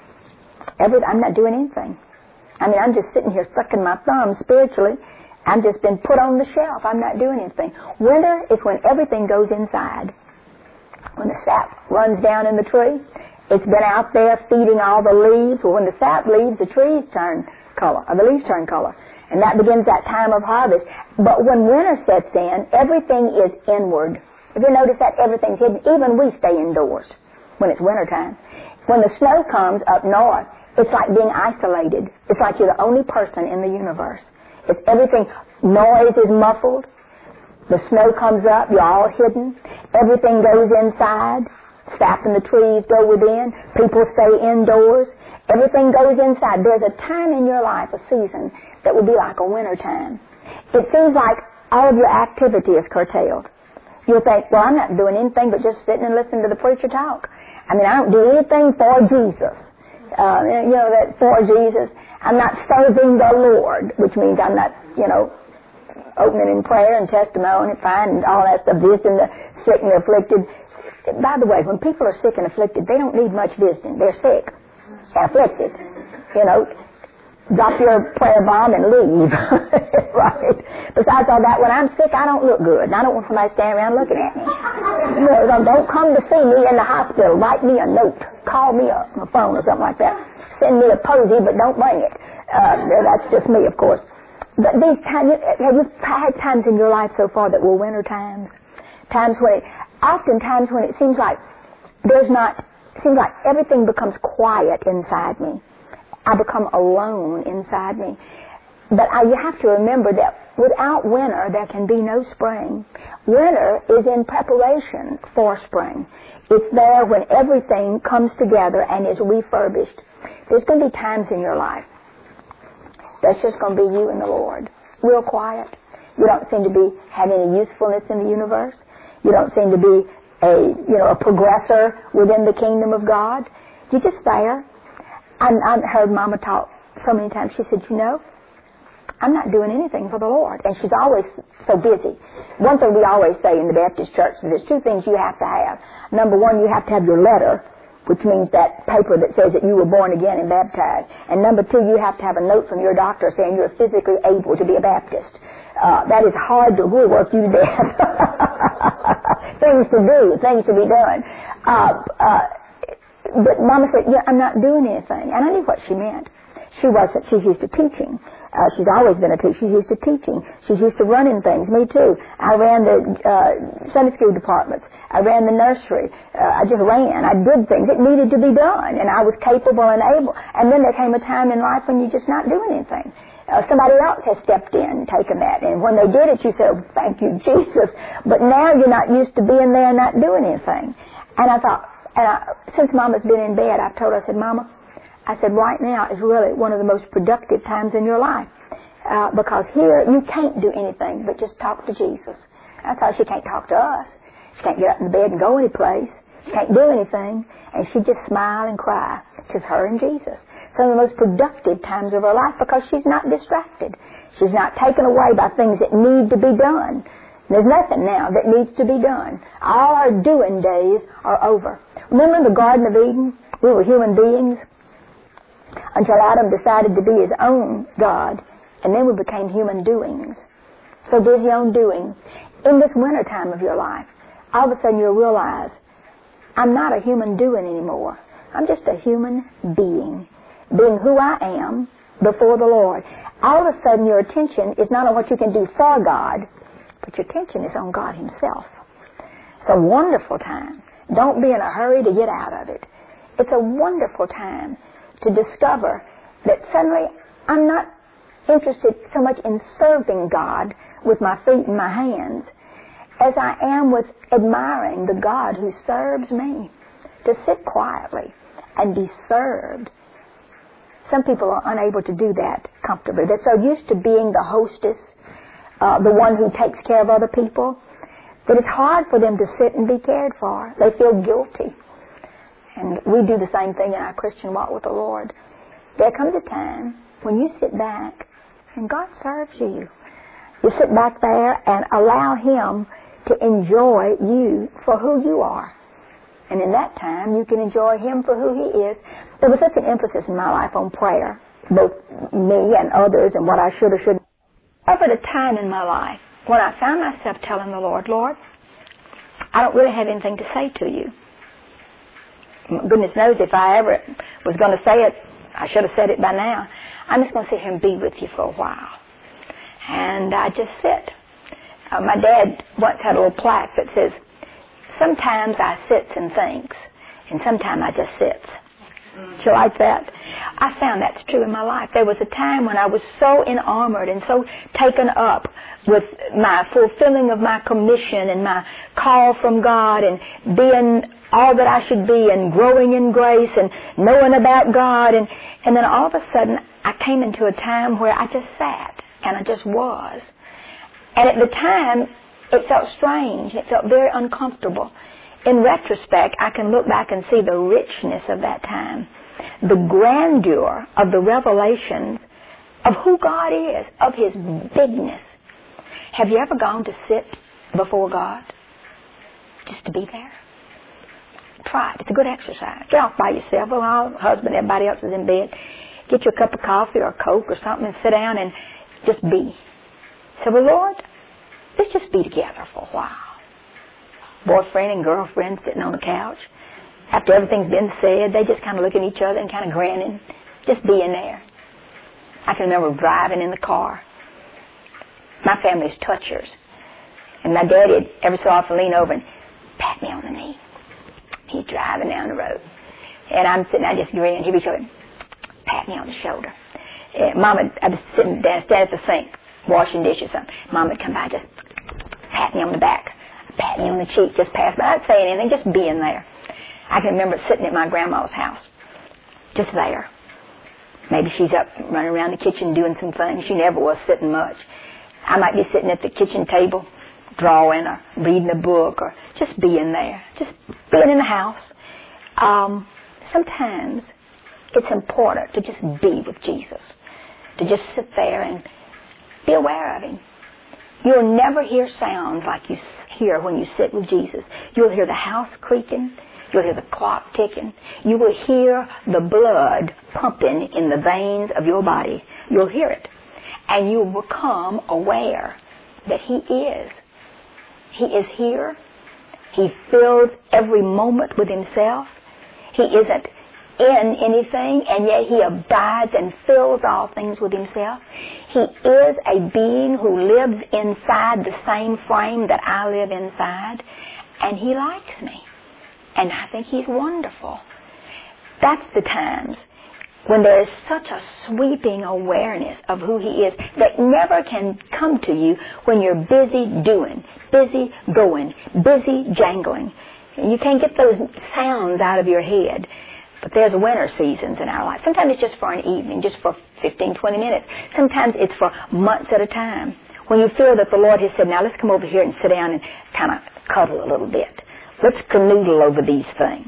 I'm not doing anything. I mean, I'm just sitting here sucking my thumb spiritually. I'm just been put on the shelf. I'm not doing anything. Winter is when everything goes inside. When the sap runs down in the tree, it's been out there feeding all the leaves. Well, when the sap leaves, the trees turn color, or the leaves turn color. And that begins that time of harvest. But when winter sets in, everything is inward. If you notice that, everything's hidden. Even we stay indoors when it's wintertime. When the snow comes up north, it's like being isolated. It's like you're the only person in the universe. It's everything, noise is muffled. The snow comes up, you're all hidden. Everything goes inside. Sap in the trees go within. People stay indoors. Everything goes inside. There's a time in your life, a season, that will be like a winter time. It seems like all of your activity is curtailed. You'll think, well, I'm not doing anything but just sitting and listening to the preacher talk. I mean, I don't do anything for Jesus. That for Jesus. I'm not serving the Lord, which means I'm not, opening in prayer and testimony, and all that stuff, visiting the sick and the afflicted. By the way, when people are sick and afflicted, they don't need much visiting. They're sick and afflicted. Drop your prayer bomb and leave. Right? Besides all that, when I'm sick, I don't look good. And I don't want somebody standing around looking at me. Don't come to see me in the hospital. Write me a note. Call me up on the phone or something like that. Send me a posy, but don't bring it. That's just me, of course. But these times, have you had times in your life so far that were winter times? Oftentimes when it seems like everything becomes quiet inside me. I become alone inside me. But you have to remember that without winter, there can be no spring. Winter is in preparation for spring. It's there when everything comes together and is refurbished. There's going to be times in your life that's just going to be you and the Lord. Real quiet. You don't seem to be having any usefulness in the universe. You don't seem to be a progressor within the kingdom of God. You're just there. I heard Mama talk so many times. She said, I'm not doing anything for the Lord. And she's always so busy. One thing we always say in the Baptist church, there's two things you have to have. Number one, you have to have your letter, which means that paper that says that you were born again and baptized. And number two, you have to have a note from your doctor saying you're physically able to be a Baptist. That is hard to work you to death. Things to do, things to be done. But Mama said, I'm not doing anything. And I knew what she meant. She's used to teaching. She's always been a teacher. She's used to teaching. She's used to running things. Me too. I ran the Sunday school departments. I ran the nursery. I just ran. I did things. It needed to be done, and I was capable and able. And then there came a time in life when you're just not doing anything. Somebody else has stepped in and taken that. And when they did it, you said, thank you, Jesus. But now you're not used to being there and not doing anything. And I thought, since Mama's been in bed, I've told her, I said, Mama, right now is really one of the most productive times in your life. Because here, you can't do anything but just talk to Jesus. I thought she can't talk to us. She can't get up in the bed and go any place. She can't do anything. And she just smile and cry. It's just her and Jesus. Some of the most productive times of her life because she's not distracted. She's not taken away by things that need to be done. There's nothing now that needs to be done. All our doing days are over. Remember the Garden of Eden? We were human beings until Adam decided to be his own God, and then we became human doings. So busy on doing. In this winter time of your life, all of a sudden you'll realize, I'm not a human doing anymore. I'm just a human being who I am before the Lord. All of a sudden your attention is not on what you can do for God, but your attention is on God Himself. It's a wonderful time. Don't be in a hurry to get out of it. It's a wonderful time to discover that suddenly I'm not interested so much in serving God with my feet and my hands as I am with admiring the God who serves me. To sit quietly and be served. Some people are unable to do that comfortably. They're so used to being the hostess, the one who takes care of other people, that it's hard for them to sit and be cared for. They feel guilty. And we do the same thing in our Christian walk with the Lord. There comes a time when you sit back and God serves you. You sit back there and allow Him to enjoy you for who you are. And in that time, you can enjoy Him for who He is. There was such an emphasis in my life on prayer, both me and others, and what I should or shouldn't. Over the time in my life when I found myself telling the Lord, Lord, I don't really have anything to say to you. Goodness knows if I ever was going to say it, I should have said it by now. I'm just going to sit here and be with you for a while. And I just sit. My dad once had a little plaque that says, sometimes I sits and thinks, and sometimes I just sits. Do you like that? I found that's true in my life. There was a time when I was so enamored and so taken up with my fulfilling of my commission and my call from God and being all that I should be and growing in grace and knowing about God. And then all of a sudden I came into a time where I just sat and I just was. And at the time, it felt strange. It felt very uncomfortable. In retrospect, I can look back and see the richness of that time, the grandeur of the revelations of who God is, of His bigness. Have you ever gone to sit before God? Just to be there? Try it. It's a good exercise. Get off by yourself. Well, our husband, everybody else is in bed. Get you a cup of coffee or a Coke or something and sit down and just be. Say, well, Lord, let's just be together for a while. Boyfriend and girlfriend sitting on the couch. After everything's been said, they just kind of look at each other and kind of grinning. Just being there. I can remember driving in the car. My family's touchers. And my dad would every so often lean over and pat me on the knee. He's driving down the road. And I'm sitting there just grinning. He'd be showing, pat me on the shoulder. Mama, I was sitting down, standing at the sink, washing dishes. Mama would come by, just pat me on the back, pat me on the cheek, just pass by. I'd say anything, just being there. I can remember sitting at my grandma's house, just there. Maybe she's up running around the kitchen doing some things. She never was sitting much. I might be sitting at the kitchen table, drawing or reading a book or just being there, just being in the house. Sometimes it's important to just be with Jesus, to just sit there and be aware of Him. You'll never hear sounds like you hear when you sit with Jesus. You'll hear the house creaking. You'll hear the clock ticking. You will hear the blood pumping in the veins of your body. You'll hear it. And you will become aware that He is. He is here. He fills every moment with Himself. He isn't in anything, and yet He abides and fills all things with Himself. He is a being who lives inside the same frame that I live inside, and He likes me. And I think He's wonderful. That's the times when there is such a sweeping awareness of who He is that never can come to you when you're busy doing, busy going, busy jangling. And you can't get those sounds out of your head. But there's winter seasons in our life. Sometimes it's just for an evening, just for 15, 20 minutes. Sometimes it's for months at a time. When you feel that the Lord has said, now let's come over here and sit down and kind of cuddle a little bit. Let's canoodle over these things.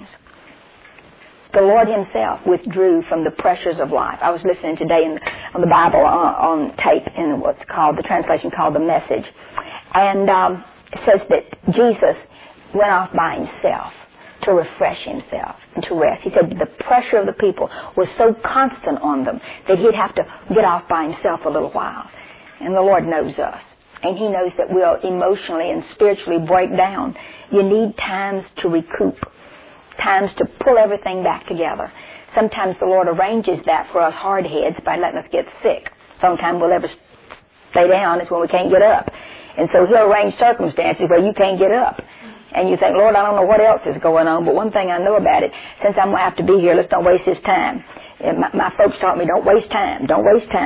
The Lord Himself withdrew from the pressures of life. I was listening today on the Bible on tape in what's called, the translation called The Message. And it says that Jesus went off by Himself to refresh Himself and to rest. He said the pressure of the people was so constant on them that He'd have to get off by Himself a little while. And the Lord knows us. And He knows that we'll emotionally and spiritually break down. You need times to recoup, times to pull everything back together. Sometimes the Lord arranges that for us hardheads by letting us get sick. Sometimes we'll ever stay down is when we can't get up. And so He'll arrange circumstances where you can't get up. And you think, Lord, I don't know what else is going on, but one thing I know about it, since I'm going to have to be here, let's don't waste His time. And my folks taught me, don't waste time, don't waste time.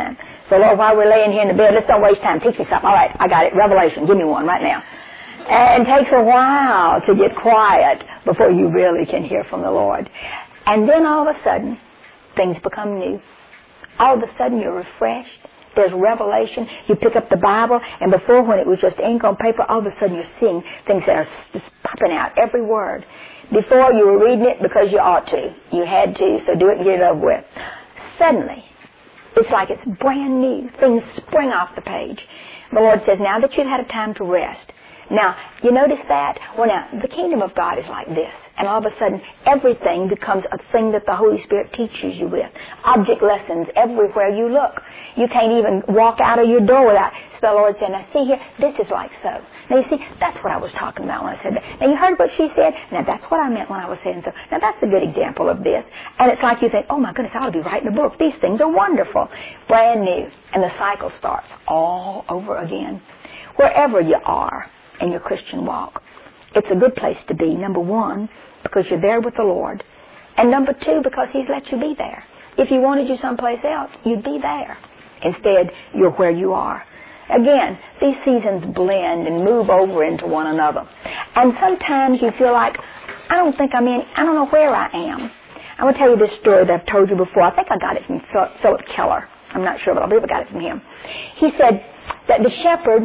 So, Lord, while we're laying here in the bed, let's don't waste time. Teach me something. All right, I got it. Revelation. Give me one right now. And it takes a while to get quiet before you really can hear from the Lord. And then all of a sudden, things become new. All of a sudden, you're refreshed. There's revelation. You pick up the Bible, and before, when it was just ink on paper, all of a sudden you're seeing things that are just popping out, every word. Before, you were reading it because you ought to. You had to, so do it and get it over with. Suddenly, it's like it's brand new. Things spring off the page. The Lord says, now that you've had a time to rest. Now, you notice that? Well, now, the kingdom of God is like this. And all of a sudden, everything becomes a thing that the Holy Spirit teaches you with. Object lessons everywhere you look. You can't even walk out of your door without. So the Lord said, now see here, this is like so. Now you see, that's what I was talking about when I said that. Now you heard what she said? Now that's what I meant when I was saying so. Now that's a good example of this. And it's like you think, oh my goodness, I ought to be writing a book. These things are wonderful. Brand new. And the cycle starts all over again. Wherever you are in your Christian walk, it's a good place to be, number one, because you're there with the Lord. And number two, because He's let you be there. If He wanted you someplace else, you'd be there. Instead, you're where you are. Again, these seasons blend and move over into one another. And sometimes you feel like, I don't know where I am. I'm going to tell you this story that I've told you before. I think I got it from Philip Keller. I'm not sure, but I believe I got it from him. He said that the shepherd,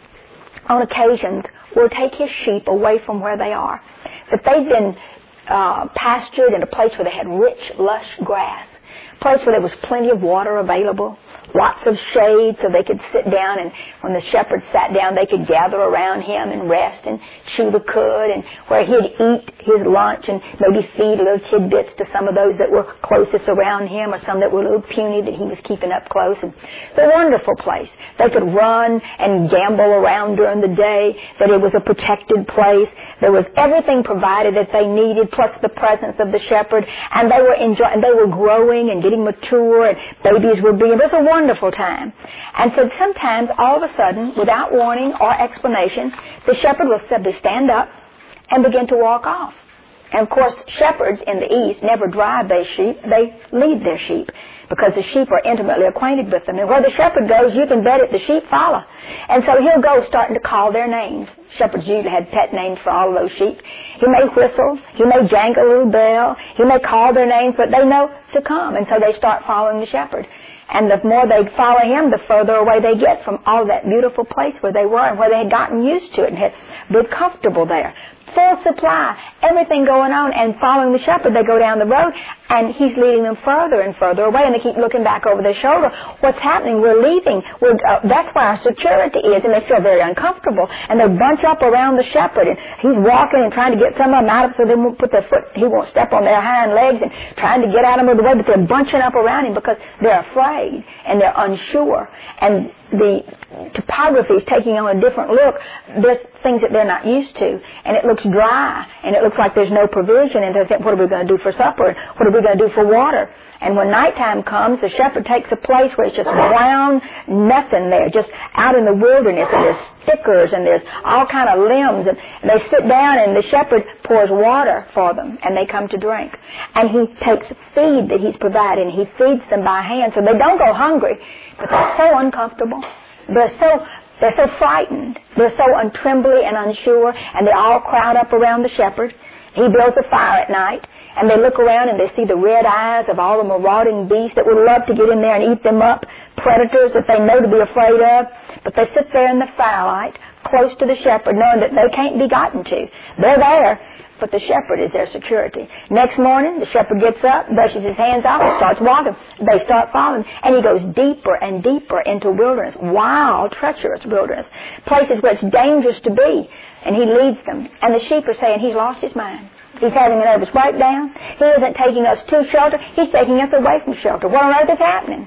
on occasions, will take his sheep away from where they are. That they've been pastured in a place where they had rich, lush grass, a place where there was plenty of water available, lots of shade so they could sit down, and when the shepherd sat down, they could gather around him and rest and chew the cud, and where he'd eat his lunch and maybe feed little tidbits to some of those that were closest around him, or some that were a little puny that he was keeping up close. And it's a wonderful place. They could run and gamble around during the day, that it was a protected place. There was everything provided that they needed, plus the presence of the shepherd, and they were enjoying, they were growing and getting mature, and babies were being, it was a wonderful time. And so sometimes, all of a sudden, without warning or explanation, the shepherd will simply stand up and begin to walk off. And of course, shepherds in the East never drive their sheep, they lead their sheep, because the sheep are intimately acquainted with them. And where the shepherd goes, you can bet it, the sheep follow. And so he'll go starting to call their names. Shepherds usually had pet names for all of those sheep. He may whistle, he may jangle a little bell, he may call their names, but they know to come. And so they start following the shepherd. And the more they follow him, the further away they get from all that beautiful place where they were and where they had gotten used to it and had been comfortable there. Full supply, everything going on, and following the shepherd, they go down the road, and he's leading them further and further away, and they keep looking back over their shoulder. What's happening? We're leaving. That's where our security is, and they feel very uncomfortable, and they bunch up around the shepherd, and he's walking and trying to get some of them out of so they won't put their foot, he won't step on their hind legs, and trying to get out of them the way, but they're bunching up around him because they're afraid, and they're unsure, and the topography is taking on a different look. There's things that they're not used to, and it looks dry, and it looks like there's no provision, and they think, what are we going to do for supper? What are we going to do for water? And when nighttime comes, the shepherd takes a place where it's just brown, nothing there, just out in the wilderness, and there's stickers, and there's all kind of limbs, and they sit down, and the shepherd pours water for them, and they come to drink. And he takes feed that he's provided, and he feeds them by hand, so they don't go hungry, but they're so uncomfortable. They're so frightened. They're so untrembly and unsure, and they all crowd up around the shepherd. He builds a fire at night, and they look around and they see the red eyes of all the marauding beasts that would love to get in there and eat them up, predators that they know to be afraid of. But they sit there in the firelight, close to the shepherd, knowing that they can't be gotten to. They're there, but the shepherd is their security. Next morning, the shepherd gets up, brushes his hands off, and starts walking. They start following, and he goes deeper and deeper into wilderness, wild, treacherous wilderness, places where it's dangerous to be, and he leads them. And the sheep are saying, he's lost his mind. He's having a nervous breakdown. He isn't taking us to shelter. He's taking us away from shelter. What on earth is happening?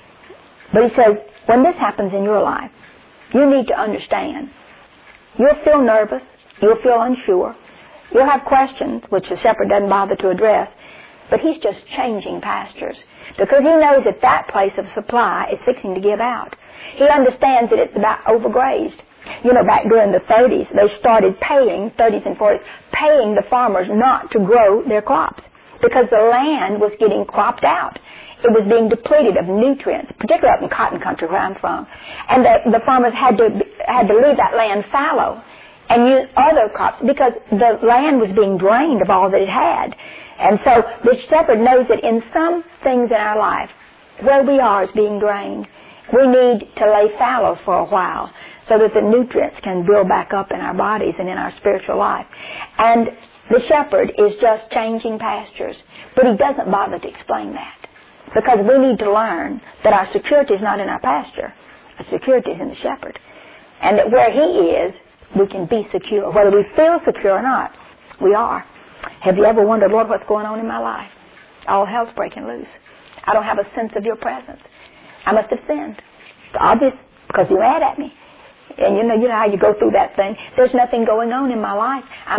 But he says, when this happens in your life, you need to understand. You'll feel nervous. You'll feel unsure. You'll have questions, which the shepherd doesn't bother to address. But he's just changing pastures, because he knows that that place of supply is fixing to give out. He understands that it's about overgrazed. You know, back during the 30s, they started paying, 30s and 40s, paying the farmers not to grow their crops because the land was getting cropped out. it was being depleted of nutrients, particularly up in cotton country where I'm from. And the farmers had to leave that land fallow and use other crops because the land was being drained of all that it had. And so the shepherd knows that in some things in our life, where we are is being drained. We need to lay fallow for a while so that the nutrients can build back up in our bodies and in our spiritual life. And the shepherd is just changing pastures, but he doesn't bother to explain that because we need to learn that our security is not in our pasture. Our security is in the shepherd. And that where he is, we can be secure. Whether we feel secure or not, we are. Have you ever wondered, Lord, what's going on in my life? All hell's breaking loose. I don't have a sense of your presence. I must have sinned. It's obvious because you're mad at me. And you know how you go through that thing. There's nothing going on in my life.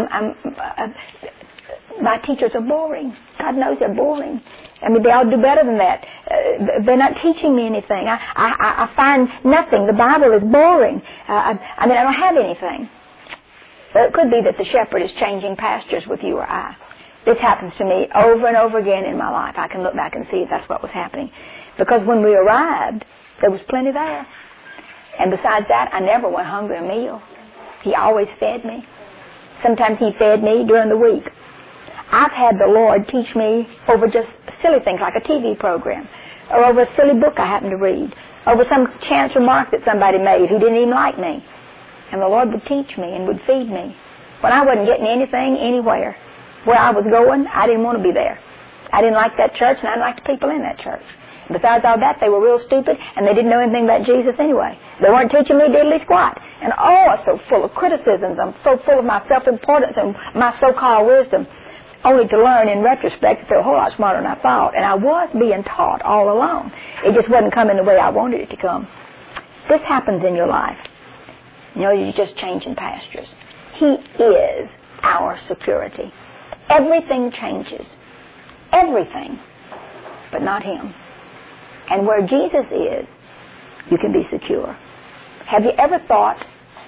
My teachers are boring. God knows they're boring. I mean, they ought to do better than that. They're not teaching me anything. I find nothing. The Bible is boring. I don't have anything. Well, it could be that the shepherd is changing pastures with you or I. This happens to me over and over again in my life. I can look back and see if that's what was happening. Because when we arrived, there was plenty there. And besides that, I never went hungry a meal. He always fed me. Sometimes he fed me during the week. I've had the Lord teach me over just silly things like a TV program, or over a silly book I happened to read, over some chance remark that somebody made who didn't even like me. And the Lord would teach me and would feed me. When I wasn't getting anything anywhere, where I was going, I didn't want to be there. I didn't like that church, and I didn't like the people in that church. Besides all that, they were real stupid, and they didn't know anything about Jesus anyway. They weren't teaching me diddly squat. And I was so full of criticisms. I'm so full of my self-importance and my so-called wisdom, only to learn in retrospect that they're a whole lot smarter than I thought. And I was being taught all along. It just wasn't coming the way I wanted it to come. This happens in your life. You're just changing pastures. He is our security. Everything changes. Everything. But not him. And where Jesus is, you can be secure. Have you ever thought,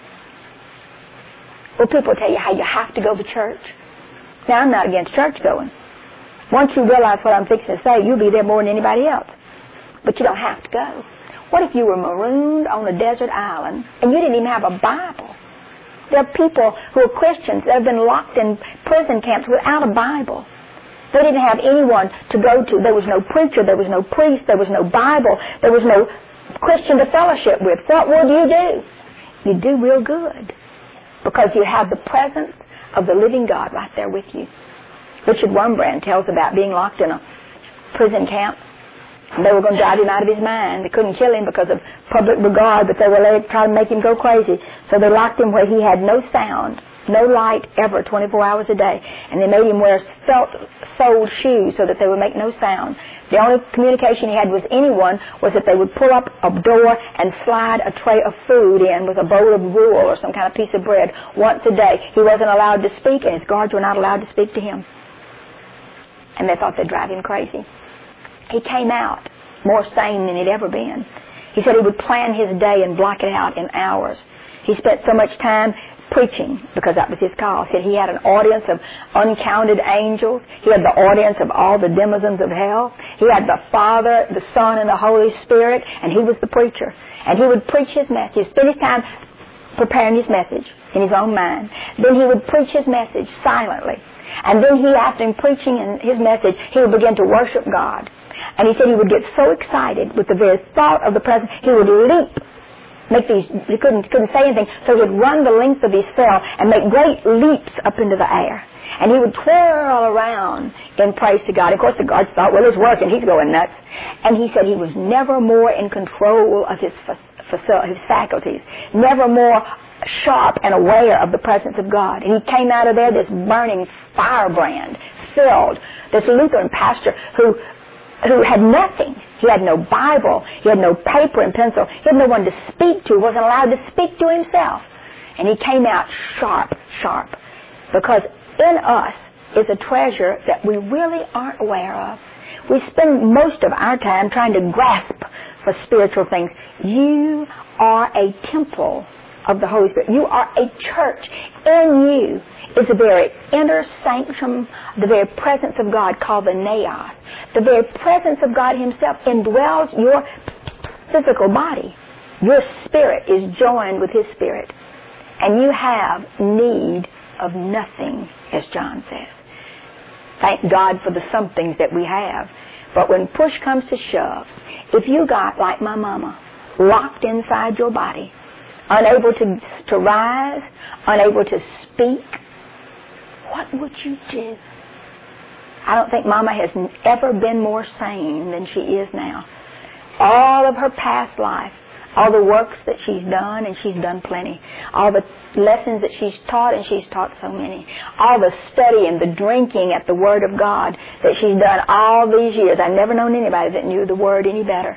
people tell you how you have to go to church. Now, I'm not against church going. Once you realize what I'm fixing to say, you'll be there more than anybody else. But you don't have to go. What if you were marooned on a desert island and you didn't even have a Bible? There are people who are Christians that have been locked in prison camps without a Bible. They didn't have anyone to go to. There was no preacher. There was no priest. There was no Bible. There was no Christian to fellowship with. What would you do? You'd do real good because you have the presence of the living God right there with you. Richard Wurmbrand tells about being locked in a prison camp. And they were going to drive him out of his mind. They couldn't kill him because of public regard, but they were trying to make him go crazy. So they locked him where he had no sound, no light ever, 24 hours a day. And they made him wear felt-soled shoes so that they would make no sound. The only communication he had with anyone was that they would pull up a door and slide a tray of food in with a bowl of gruel or some kind of piece of bread once a day. He wasn't allowed to speak, and his guards were not allowed to speak to him. And they thought they'd drive him crazy. He came out more sane than he'd ever been. He said he would plan his day and block it out in hours. He spent so much time preaching because that was his call. He said he had an audience of uncounted angels. He had the audience of all the denizens of hell. He had the Father, the Son, and the Holy Spirit, and he was the preacher. And he would preach his message, spend his time preparing his message in his own mind. Then he would preach his message silently. And then after preaching his message, he would begin to worship God. And he said he would get so excited with the very thought of the presence, he would leap, he couldn't say anything, so he would run the length of his cell and make great leaps up into the air. And he would twirl around in praise to God. Of course, the guards thought, well, it's working, he's going nuts. And he said he was never more in control of his faculties, never more sharp and aware of the presence of God. And he came out of there, this burning firebrand, filled, this Lutheran pastor who had nothing. He had no Bible. He had no paper and pencil. He had no one to speak to. He wasn't allowed to speak to himself. And he came out sharp. Because in us is a treasure that we really aren't aware of. We spend most of our time trying to grasp for spiritual things. You are a temple of the Holy Spirit. You are a church. In you is the very inner sanctum, the very presence of God called the naos. The very presence of God himself indwells your physical body. Your spirit is joined with his spirit. And you have need of nothing, as John says. Thank God for the somethings that we have. But when push comes to shove, if you got, like my mama, locked inside your body, unable to rise, unable to speak, what would you do? I don't think Mama has ever been more sane than she is now. All of her past life, all the works that she's done, and she's done plenty, all the lessons that she's taught, and she's taught so many, all the study and the drinking at the Word of God that she's done all these years. I've never known anybody that knew the Word any better.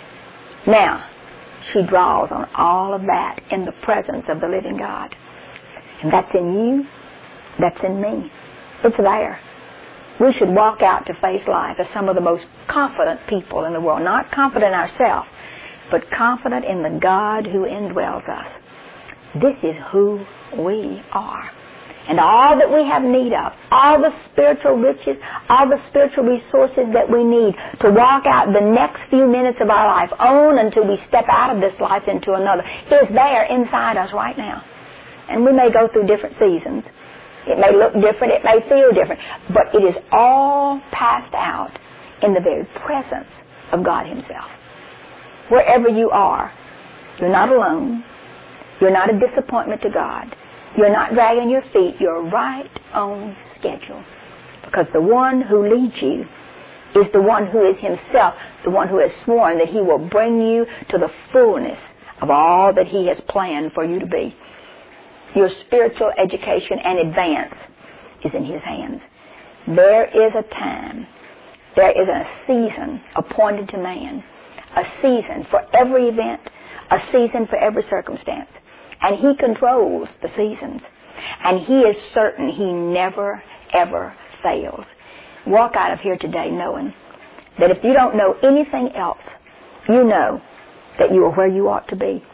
Now, she draws on all of that in the presence of the living God. And that's in you, that's in me. It's there. We should walk out to face life as some of the most confident people in the world. Not confident in ourselves, but confident in the God who indwells us. This is who we are. And all that we have need of, all the spiritual riches, all the spiritual resources that we need to walk out the next few minutes of our life on until we step out of this life into another, is there inside us right now. And we may go through different seasons. It may look different, it may feel different, but it is all passed out in the very presence of God himself. Wherever you are, you're not alone. You're not a disappointment to God. You're not dragging your feet. You're right on schedule. Because the one who leads you is the one who is himself, the one who has sworn that he will bring you to the fullness of all that he has planned for you to be. Your spiritual education and advance is in his hands. There is a time, there is a season appointed to man, a season for every event, a season for every circumstance. And he controls the seasons. And he is certain he never, ever fails. Walk out of here today knowing that if you don't know anything else, you know that you are where you ought to be.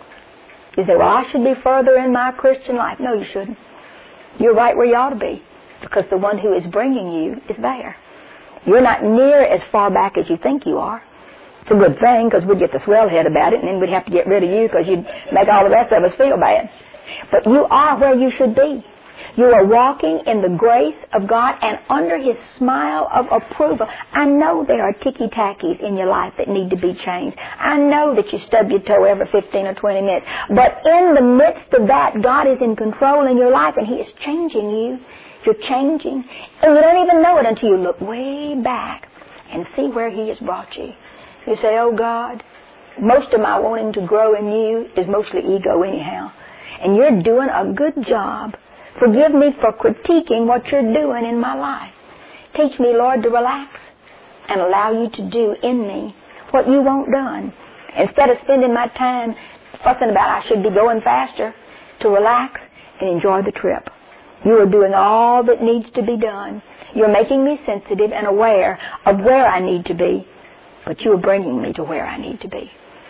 You say, well, I should be further in my Christian life. No, you shouldn't. You're right where you ought to be, because the one who is bringing you is there. You're not near as far back as you think you are. It's a good thing, because we'd get the swell head about it, and then we'd have to get rid of you because you'd make all the rest of us feel bad. But you are where you should be. You are walking in the grace of God and under his smile of approval. I know there are ticky-tackies in your life that need to be changed. I know that you stub your toe every 15 or 20 minutes. But in the midst of that, God is in control in your life, and he is changing you. You're changing. And you don't even know it until you look way back and see where he has brought you. You say, oh God, most of my wanting to grow in you is mostly ego anyhow. And you're doing a good job. Forgive me for critiquing what you're doing in my life. Teach me, Lord, to relax and allow you to do in me what you want done. Instead of spending my time fussing about I should be going faster, to relax and enjoy the trip. You are doing all that needs to be done. You're making me sensitive and aware of where I need to be, but you are bringing me to where I need to be.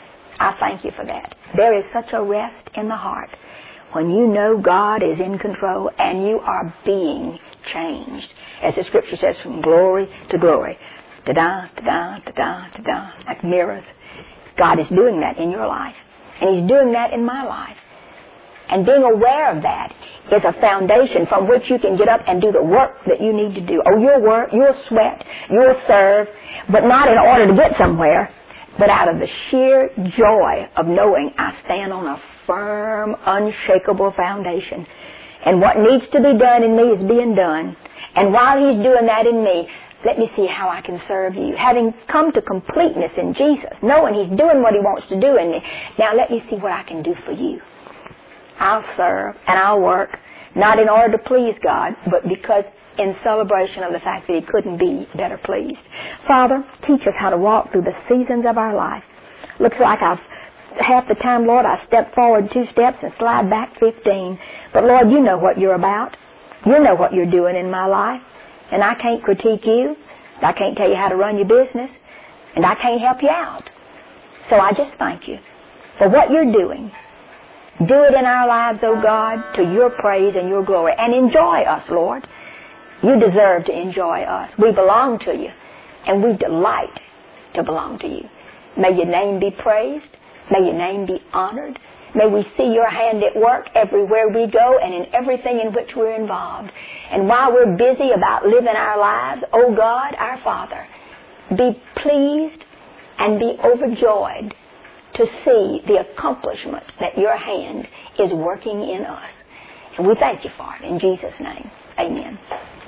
I thank you for that. There is such a rest in the heart when you know God is in control and you are being changed. As the scripture says, from glory to glory. Da-da, da-da, da-da, da-da, like mirrors. God is doing that in your life. And he's doing that in my life. And being aware of that is a foundation from which you can get up and do the work that you need to do. Oh, you'll work, you'll sweat, you'll serve, but not in order to get somewhere, but out of the sheer joy of knowing I stand on a firm, unshakable foundation. And what needs to be done in me is being done. And while he's doing that in me, let me see how I can serve you. Having come to completeness in Jesus, knowing he's doing what he wants to do in me, now let me see what I can do for you. I'll serve and I'll work, not in order to please God, but because in celebration of the fact that he couldn't be better pleased. Father, teach us how to walk through the seasons of our life. Looks like half the time, Lord, I step forward 2 steps and slide back 15. But Lord, you know what you're about. You know what you're doing in my life. And I can't critique you. I can't tell you how to run your business. And I can't help you out. So I just thank you for what you're doing Do it in our lives, O God, to your praise and your glory. And enjoy us, Lord. You deserve to enjoy us. We belong to you, and we delight to belong to you. May your name be praised. May your name be honored. May we see your hand at work everywhere we go and in everything in which we're involved. And while we're busy about living our lives, O God, our Father, be pleased and be overjoyed to see the accomplishment that your hand is working in us. And we thank you for it. In Jesus' name, amen.